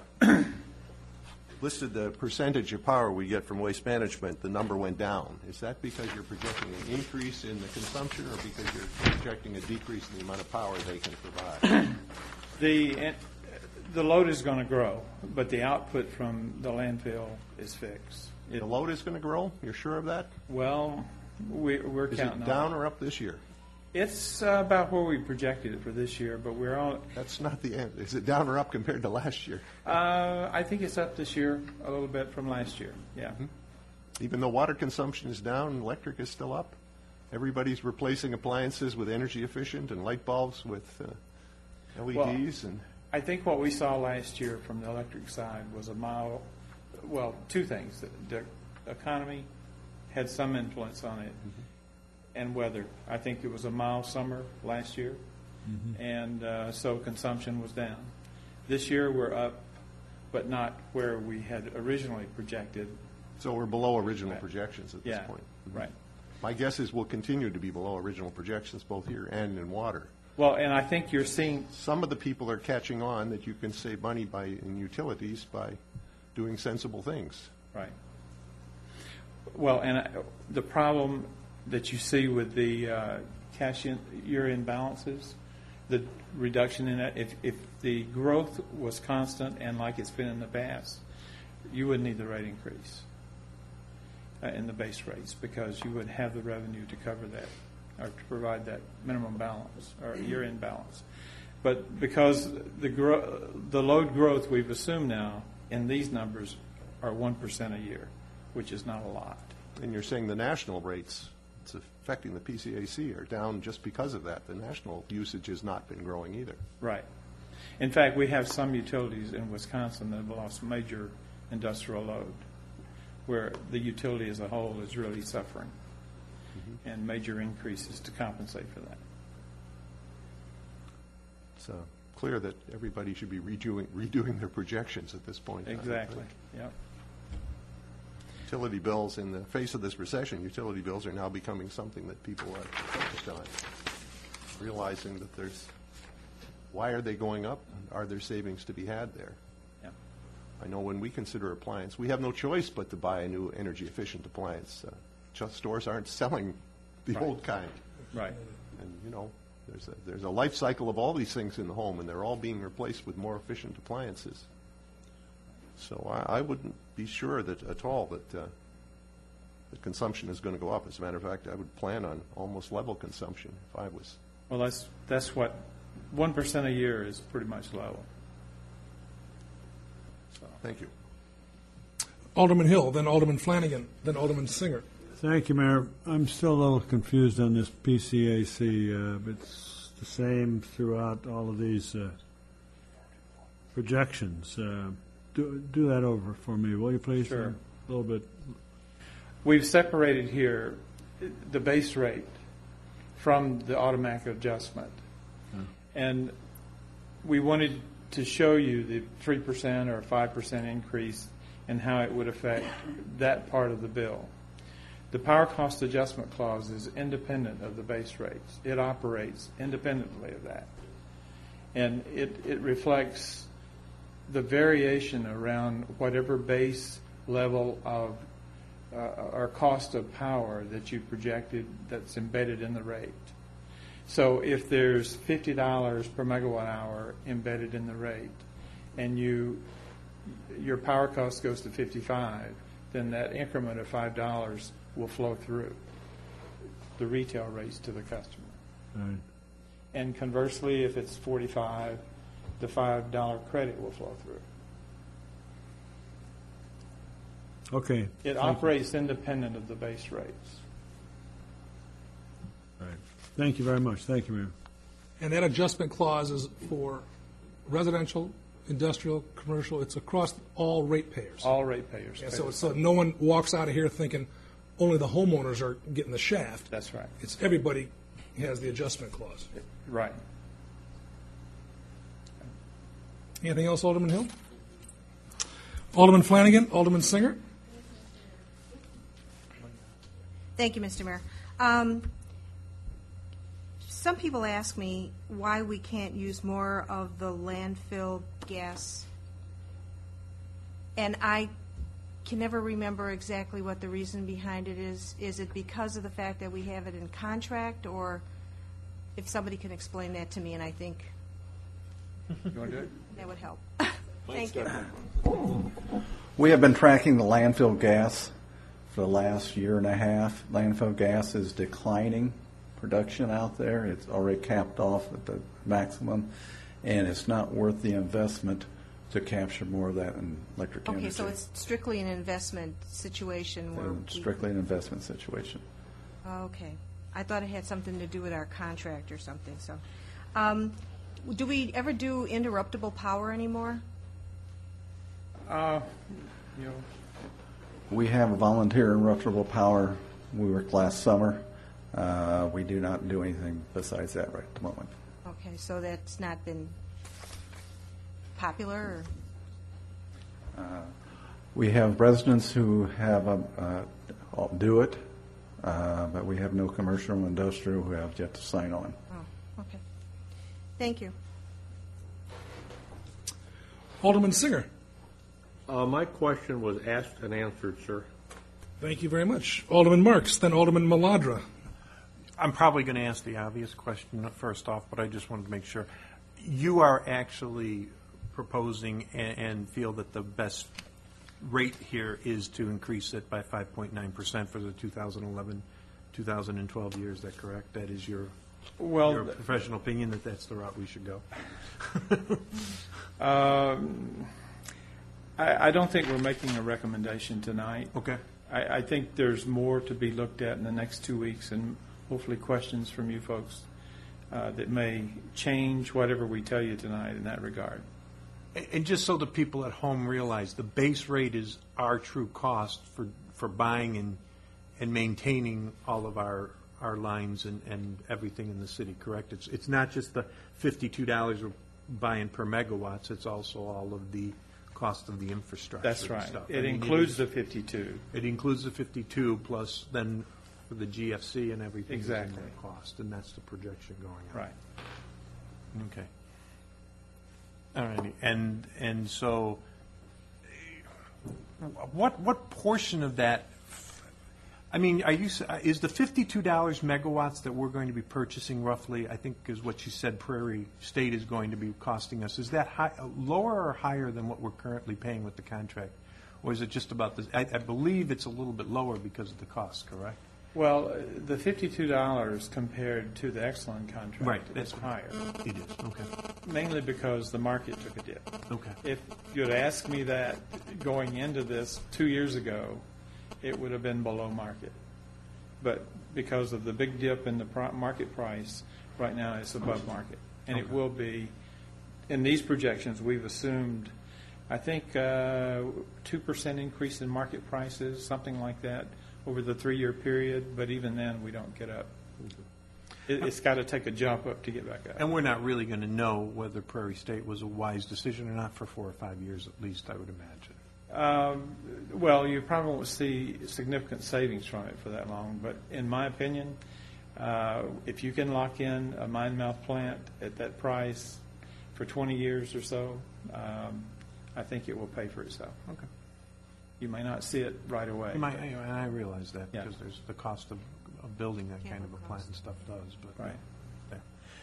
listed the percentage of power we get from waste management, the number went down. Is that because you're projecting an increase in the consumption, or because you're projecting a decrease in the amount of power they can provide? The, eh, the load is going to grow, but the output from the landfill is fixed. It- The load is going to grow? You're sure of that? Well, we, we're Is counting it on down it. or up this year? It's uh, about where we projected it for this year, but we're on, That's not the end. Is it down or up compared to last year? uh, I think it's up this year a little bit from last year, yeah. Even though water consumption is down, electric is still up? Everybody's replacing appliances with energy efficient and light bulbs with uh, L E Ds and... I think what we saw last year from the electric side was a mild, well, two things. The the economy had some influence on it, and weather. I think it was a mild summer last year, and uh, so consumption was down. This year we're up, but not where we had originally projected. So we're below original Right. projections at this Yeah, point. right. My guess is we'll continue to be below original projections both here and in water. Well, and I think you're seeing, Some of the people are catching on that you can save money by, in utilities by doing sensible things. right. Well, and I- the problem that you see with the uh, cash in, year-end balances, the reduction in it, if, if the growth was constant and like it's been in the past, you wouldn't need the rate increase uh, in the base rates, because you would have the revenue to cover that, or to provide that minimum balance, or year-end balance. But because the gro- the load growth we've assumed now in these numbers are one percent a year, which is not a lot. And you're saying the national rates, it's affecting the P C A C, are down just because of that. The national usage has not been growing either. Right. In fact, we have some utilities in Wisconsin that have lost major industrial load, where the utility as a whole is really suffering, and major increases to compensate for that. It's uh, clear that everybody should be redoing, redoing their projections at this point. I think. Exactly, yep. Utility bills, in the face of this recession, utility bills are now becoming something that people are focused on, realizing that there's, why are they going up? Are there savings to be had there? Yeah. I know when we consider appliance, we have no choice but to buy a new energy-efficient appliance. Uh, just stores aren't selling the Right. old kind. Right. And, you know, there's a, there's a life cycle of all these things in the home, and they're all being replaced with more efficient appliances. So I, I wouldn't be sure that at all that uh, the consumption is going to go up. As a matter of fact, I would plan on almost level consumption if I was. Well, that's, that's what, one percent a year is pretty much level. So, Thank you. Alderman Hill, then Alderman Flanagan, then Alderman Singer. Thank you, Mayor. I'm still a little confused on this P C A C. Uh, it's the same throughout all of these uh, projections. Uh, do, do that over for me, will you please? Sure. A little bit. We've separated here the base rate from the automatic adjustment. And we wanted to show you the three percent or five percent increase and how it would affect that part of the bill. The power cost adjustment clause is independent of the base rates. It operates independently of that. And it, it reflects the variation around whatever base level of uh, or cost of power that you projected that's embedded in the rate. So if there's fifty dollars per megawatt hour embedded in the rate, and you your power cost goes to fifty-five, then that increment of five dollars will flow through the retail rates to the customer. Right. And conversely, if it's forty-five, the five dollar credit will flow through. Okay. It operates independent of the base rates. All right. Thank you very much. Thank you, Mayor. And that adjustment clause is for residential, industrial, commercial, it's across all ratepayers. All ratepayers. Yeah, so, so no one walks out of here thinking only the homeowners are getting the shaft. That's right. It's everybody has the adjustment clause. Right. Anything else, Alderman Hill? Alderman Flanagan, Alderman Singer? Thank you, Mister Mayor. Um, some people ask me why we can't use more of the landfill gas, and I can never remember exactly what the reason behind it is. Is it because of the fact that we have it in contract, or if somebody can explain that to me, and I think You want to do it? that would help. Thank you. We have been tracking the landfill gas for the last year and a half. Landfill gas is declining production out there. It's already capped off at the maximum, and it's not worth the investment to capture more of that in electric energy. Okay, so it's strictly an investment situation where It's we- strictly an investment situation. Okay. I thought it had something to do with our contract or something, so. Um, do we ever do interruptible power anymore? Uh, you know, We have a volunteer interruptible power. We worked last summer. Uh, we do not do anything besides that right at the moment. Okay, so that's not been popular, or? Uh, we have residents who have um, uh, do it, uh, but we have no commercial and industrial who have yet to sign on. Oh, okay. Thank you. Alderman Singer? Uh, my question was asked and answered, sir. Thank you very much. Alderman Marks, then Alderman Maladra. I'm probably going to ask the obvious question first off, but I just wanted to make sure. You are actually proposing and, and feel that the best rate here is to increase it by five point nine percent for the two thousand eleven, two thousand twelve years. Is that correct? That is your, Well, your professional opinion that that's the route we should go? Um, I, I don't think we're making a recommendation tonight. Okay. I, I think there's more to be looked at in the next two weeks, and hopefully questions from you folks uh, that may change whatever we tell you tonight in that regard. And- And just so the people at home realize, the base rate is our true cost for, for buying and, and maintaining all of our, our lines and, and everything in the city, correct? It's, it's not just the fifty-two dollars we're buying per megawatts, it's also all of the cost of the infrastructure. That's and right. stuff. It I mean, includes is- the fifty-two. It includes the fifty-two plus then for the G F C and everything is in Exactly. that cost, and that's the projection going on. Right. Okay. All righty, and, and so, what, what portion of that, I mean, are you, s- is the fifty-two dollars megawatts that we're going to be purchasing roughly, I think is what you said Prairie State is going to be costing us, is that high, lower or higher than what we're currently paying with the contract? Or is it just about the, I, I believe it's a little bit lower because of the cost, correct? Well, uh, the fifty-two dollars compared to the Exelon contract Right, is that's higher. It is, okay. Mainly because the market took a dip. Okay. If you'd asked me that going into this two years ago, it would have been below market. But because of the big dip in the pro- market price, right now it's above market. And it Okay. will be, in these projections, we've assumed, I think, uh, two percent increase in market prices, something like that, over the three-year period. But even then, we don't get up. It, it's got to take a jump up to get back up. And we're not really going to know whether Prairie State was a wise decision or not for four or five years at least, I would imagine. Um, well, you probably won't see significant savings from it for that long, but in my opinion, uh, if you can lock in a mine mouth plant at that price for twenty years or so, um, I think it will pay for itself. Okay. You may not see it right away. You might, and I realize that Yeah. because there's the cost of, of building that kind of a plant and stuff does, but. Right. Yeah.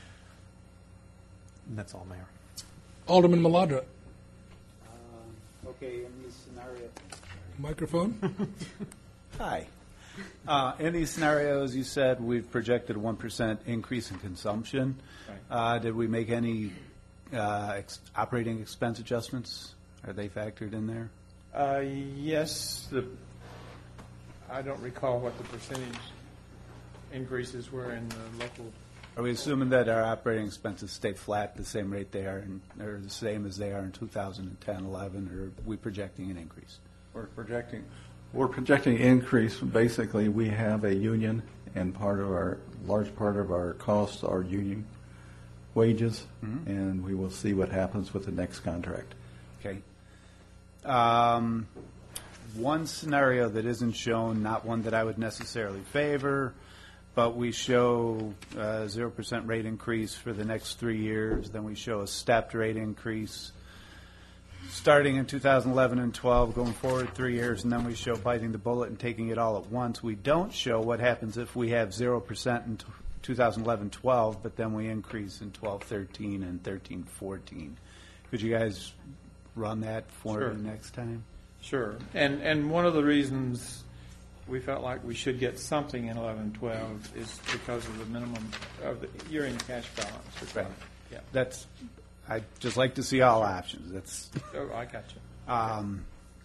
And that's all, Mayor. Alderman Maladra. Okay, in these scenarios. Microphone. Hi. Uh, in these scenarios, you said we've projected a one percent increase in consumption. Right. Uh, did we make any uh, ex- operating expense adjustments? Are they factored in there? Uh, Yes, the, I don't recall what the percentage increases were in the local. Are we assuming that our operating expenses stay flat, the same rate they are, in, or the same as they are in two thousand ten, eleven, or are we projecting an increase? We're projecting, we're projecting increase. Basically, we have a union, and part of our, large part of our costs are union wages, Mhm. and we will see what happens with the next contract. Okay. Um, one scenario that isn't shown, not one that I would necessarily favor, but we show a zero percent rate increase for the next three years, then we show a stepped rate increase starting in two thousand eleven and twelve, going forward three years, and then we show biting the bullet and taking it all at once. We don't show what happens if we have zero percent in two thousand eleven twelve, but then we increase in twelve thirteen and thirteen fourteen. Could you guys run that for Sure. me next time? Sure. And, and one of the reasons we felt like we should get something in eleven twelve is because of the minimum of the year-end cash balance requirement. Yeah. That's, I'd just like to see all options. That's. Oh, I got you. Um,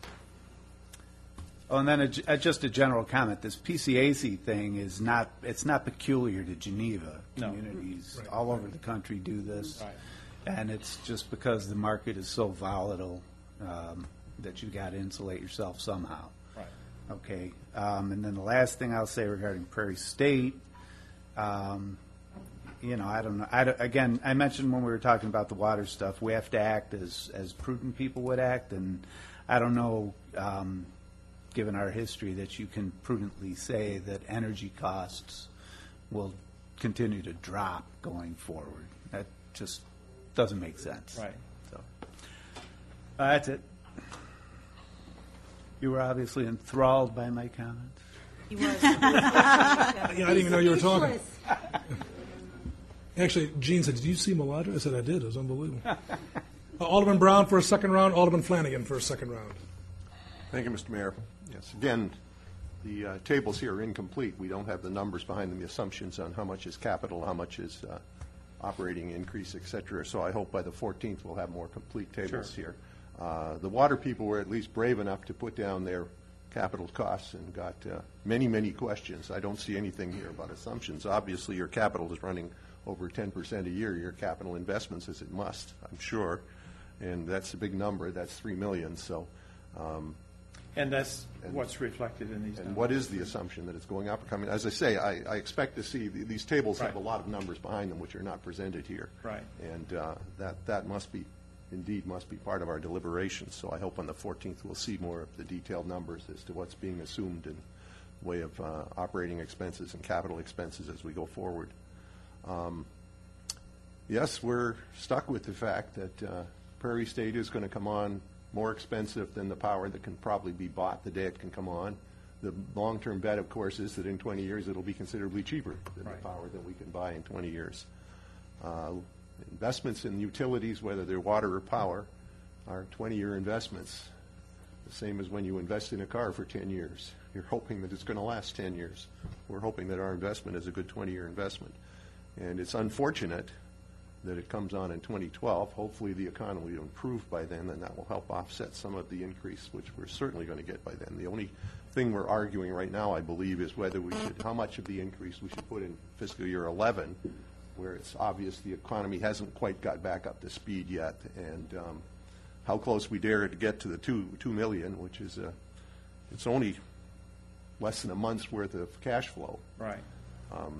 oh, and then a, a, just a general comment. This P C A C thing is not, it's not peculiar to Geneva. No. Communities Right. all over the country do this. Right. And it's just because the market is so volatile um, that you got to insulate yourself somehow. Right. Okay. Um, and then the last thing I'll say regarding Prairie State, um, you know, I don't know. I don't, again, I mentioned when we were talking about the water stuff, we have to act as, as prudent people would act, and I don't know, um, given our history, that you can prudently say that energy costs will continue to drop going forward. That just doesn't make sense. Right. So uh, that's it. You were obviously enthralled by my comments. He was. Yeah, I didn't even know you were talking. Actually, Gene said, "Did you see Meladra?" I said, "I did. It was unbelievable." uh, Alderman Brown for a second round. Alderman Flanagan for a second round. Thank you, Mister Mayor. Yes, again, the uh, tables here are incomplete. We don't have the numbers behind them, the assumptions on how much is capital, how much is uh, operating increase, et cetera. So I hope by the fourteenth we'll have more complete tables Sure. here. Uh, the water people were at least brave enough to put down their capital costs and got uh, many, many questions. I don't see anything here about assumptions. Obviously, your capital is running over ten percent a year, your capital investments, as it must, I'm sure. And that's a big number. That's three million. So, um, And that's what's reflected in these numbers. and what is the assumption that it's going up or coming? As I say, I, I expect to see, the- these tables have a Right. lot of numbers behind them which are not presented here. Right. And uh, that, that must be, indeed must be part of our deliberations. So I hope on the fourteenth we'll see more of the detailed numbers as to what's being assumed in way of uh, operating expenses and capital expenses as we go forward. Um, Yes, we're stuck with the fact that uh, Prairie State is going to come on more expensive than the power that can probably be bought the day it can come on. The long-term bet, of course, is that in twenty years it'll be considerably cheaper than Right. the power that we can buy in twenty years. Uh, investments in utilities, whether they're water or power, are twenty-year investments. The same as when you invest in a car for ten years. You're hoping that it's going to last ten years. We're hoping that our investment is a good twenty-year investment. And it's unfortunate that it comes on in twenty twelve. Hopefully the economy will improve by then, and that will help offset some of the increase, which we're certainly going to get by then. The only thing we're arguing right now, I believe, is whether we should, how much of the increase we should put in fiscal year eleven, where it's obvious the economy hasn't quite got back up to speed yet, and um, how close we dare to get to the two, two million, which is a, it's only less than a month's worth of cash flow. Right. Um,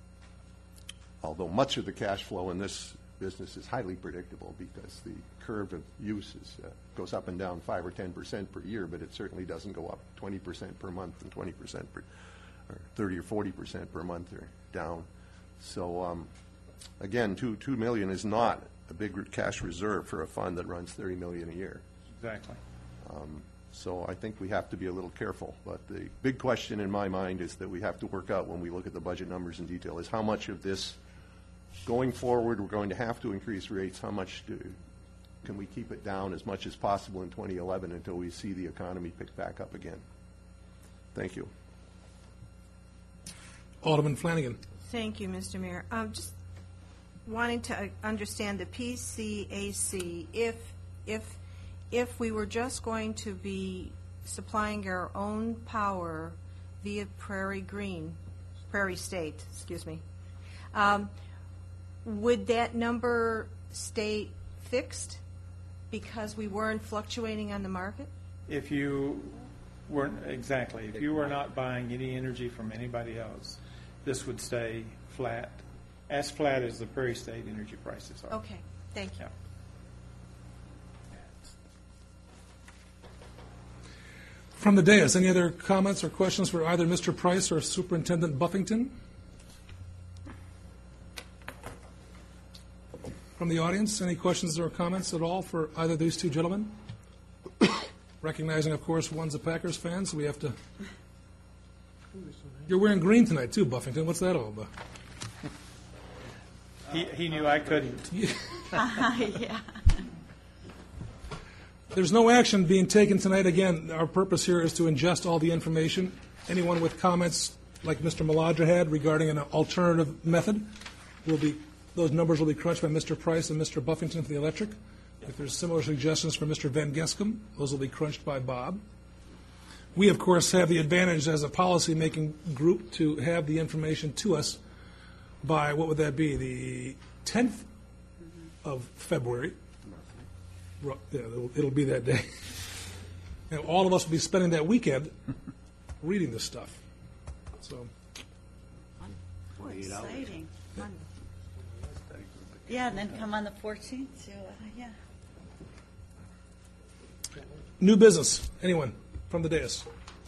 although much of the cash flow in this business is highly predictable because the curve of use is, uh, goes up and down five or ten percent per year, but it certainly doesn't go up twenty percent per month and twenty percent per, or thirty or forty percent per month or down. So um, again, two two million is not a big cash reserve for a fund that runs thirty million a year. Exactly. Um, So I think we have to be a little careful. But the big question in my mind is that we have to work out when we look at the budget numbers in detail is how much of this, going forward, we're going to have to increase rates. How much do, can we keep it down as much as possible in twenty eleven until we see the economy pick back up again? Thank you. Alderman Flanagan. Thank you, Mister Mayor. Um, just wanting to uh, understand the P C A C, if, if if we were just going to be supplying our own power via Prairie Green, Prairie State, excuse me, um, would that number stay fixed because we weren't fluctuating on the market? If you weren't, exactly, if you were not buying any energy from anybody else, this would stay flat, as flat as the Prairie State energy prices are. Okay, thank you. Yeah. From the dais, any other comments or questions for either Mister Price or Superintendent Buffington? From the audience, any questions or comments at all for either of these two gentlemen? Recognizing, of course, one's a Packers fan, so we have to... You're wearing green tonight, too, Buffington. What's that all about? He, he knew I couldn't. Yeah. There's no action being taken tonight. Again, our purpose here is to ingest all the information. Anyone with comments like Mister Maladra had regarding an alternative method, will be, those numbers will be crunched by Mister Price and Mister Buffington for the electric. If there's similar suggestions from Mister Van Gescam, those will be crunched by Bob. We, of course, have the advantage as a policy-making group to have the information to us by, what would that be, the tenth of February. Yeah, it'll, it'll be that day. And all of us will be spending that weekend reading this stuff. So, Oh, exciting. Fun. Yeah, and then come on the fourteenth, so, uh, yeah. new business. Anyone from the dais?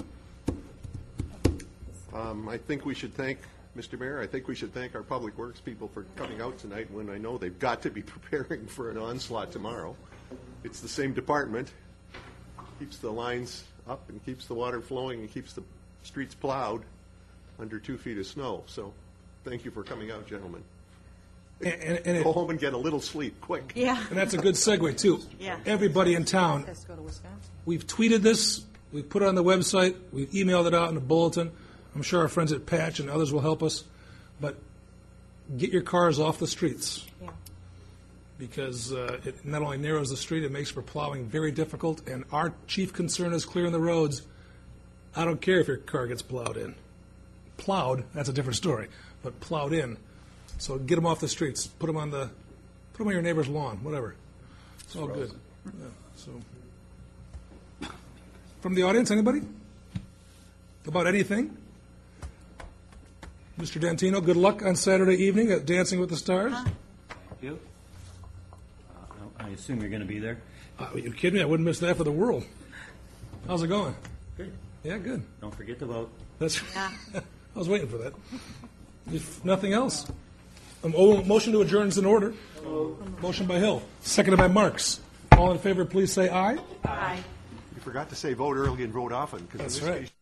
Um, I think we should thank, Mister Mayor, I think we should thank our Public Works people for coming out tonight when I know they've got to be preparing for an onslaught tomorrow. It's the same department, keeps the lines up and keeps the water flowing and keeps the streets plowed under two feet of snow. So thank you for coming out, gentlemen. And, and, and Go it, home and get a little sleep, quick. Yeah. and that's a good segue, too. Yeah. Everybody in town, Let's go to Wisconsin. we've tweeted this, we've put it on the website, we've emailed it out in a bulletin. I'm sure our friends at Patch and others will help us. But get your cars off the streets. Yeah. Because uh, it not only narrows the street, it makes for plowing very difficult. And our chief concern is clearing the roads. I don't care if your car gets plowed in. Plowed, that's a different story, but plowed in. So get them off the streets. Put them on the, put them on your neighbor's lawn, whatever. It's all good. Yeah, so, from the audience, anybody? About anything? Mister Dantino, good luck on Saturday evening at Dancing with the Stars. Thank you. Uh, I assume you're going to be there? Uh, are you kidding me? I wouldn't miss that for the world. How's it going? Good. Yeah, good. Don't forget to vote. That's. Yeah. I was waiting for that. If nothing else, um, oh, motion to adjourn is in order. Motion by Hill, seconded by Marks. All in favor, please say aye. Aye. You forgot to say vote early and vote often. 'cause in That's this right. case,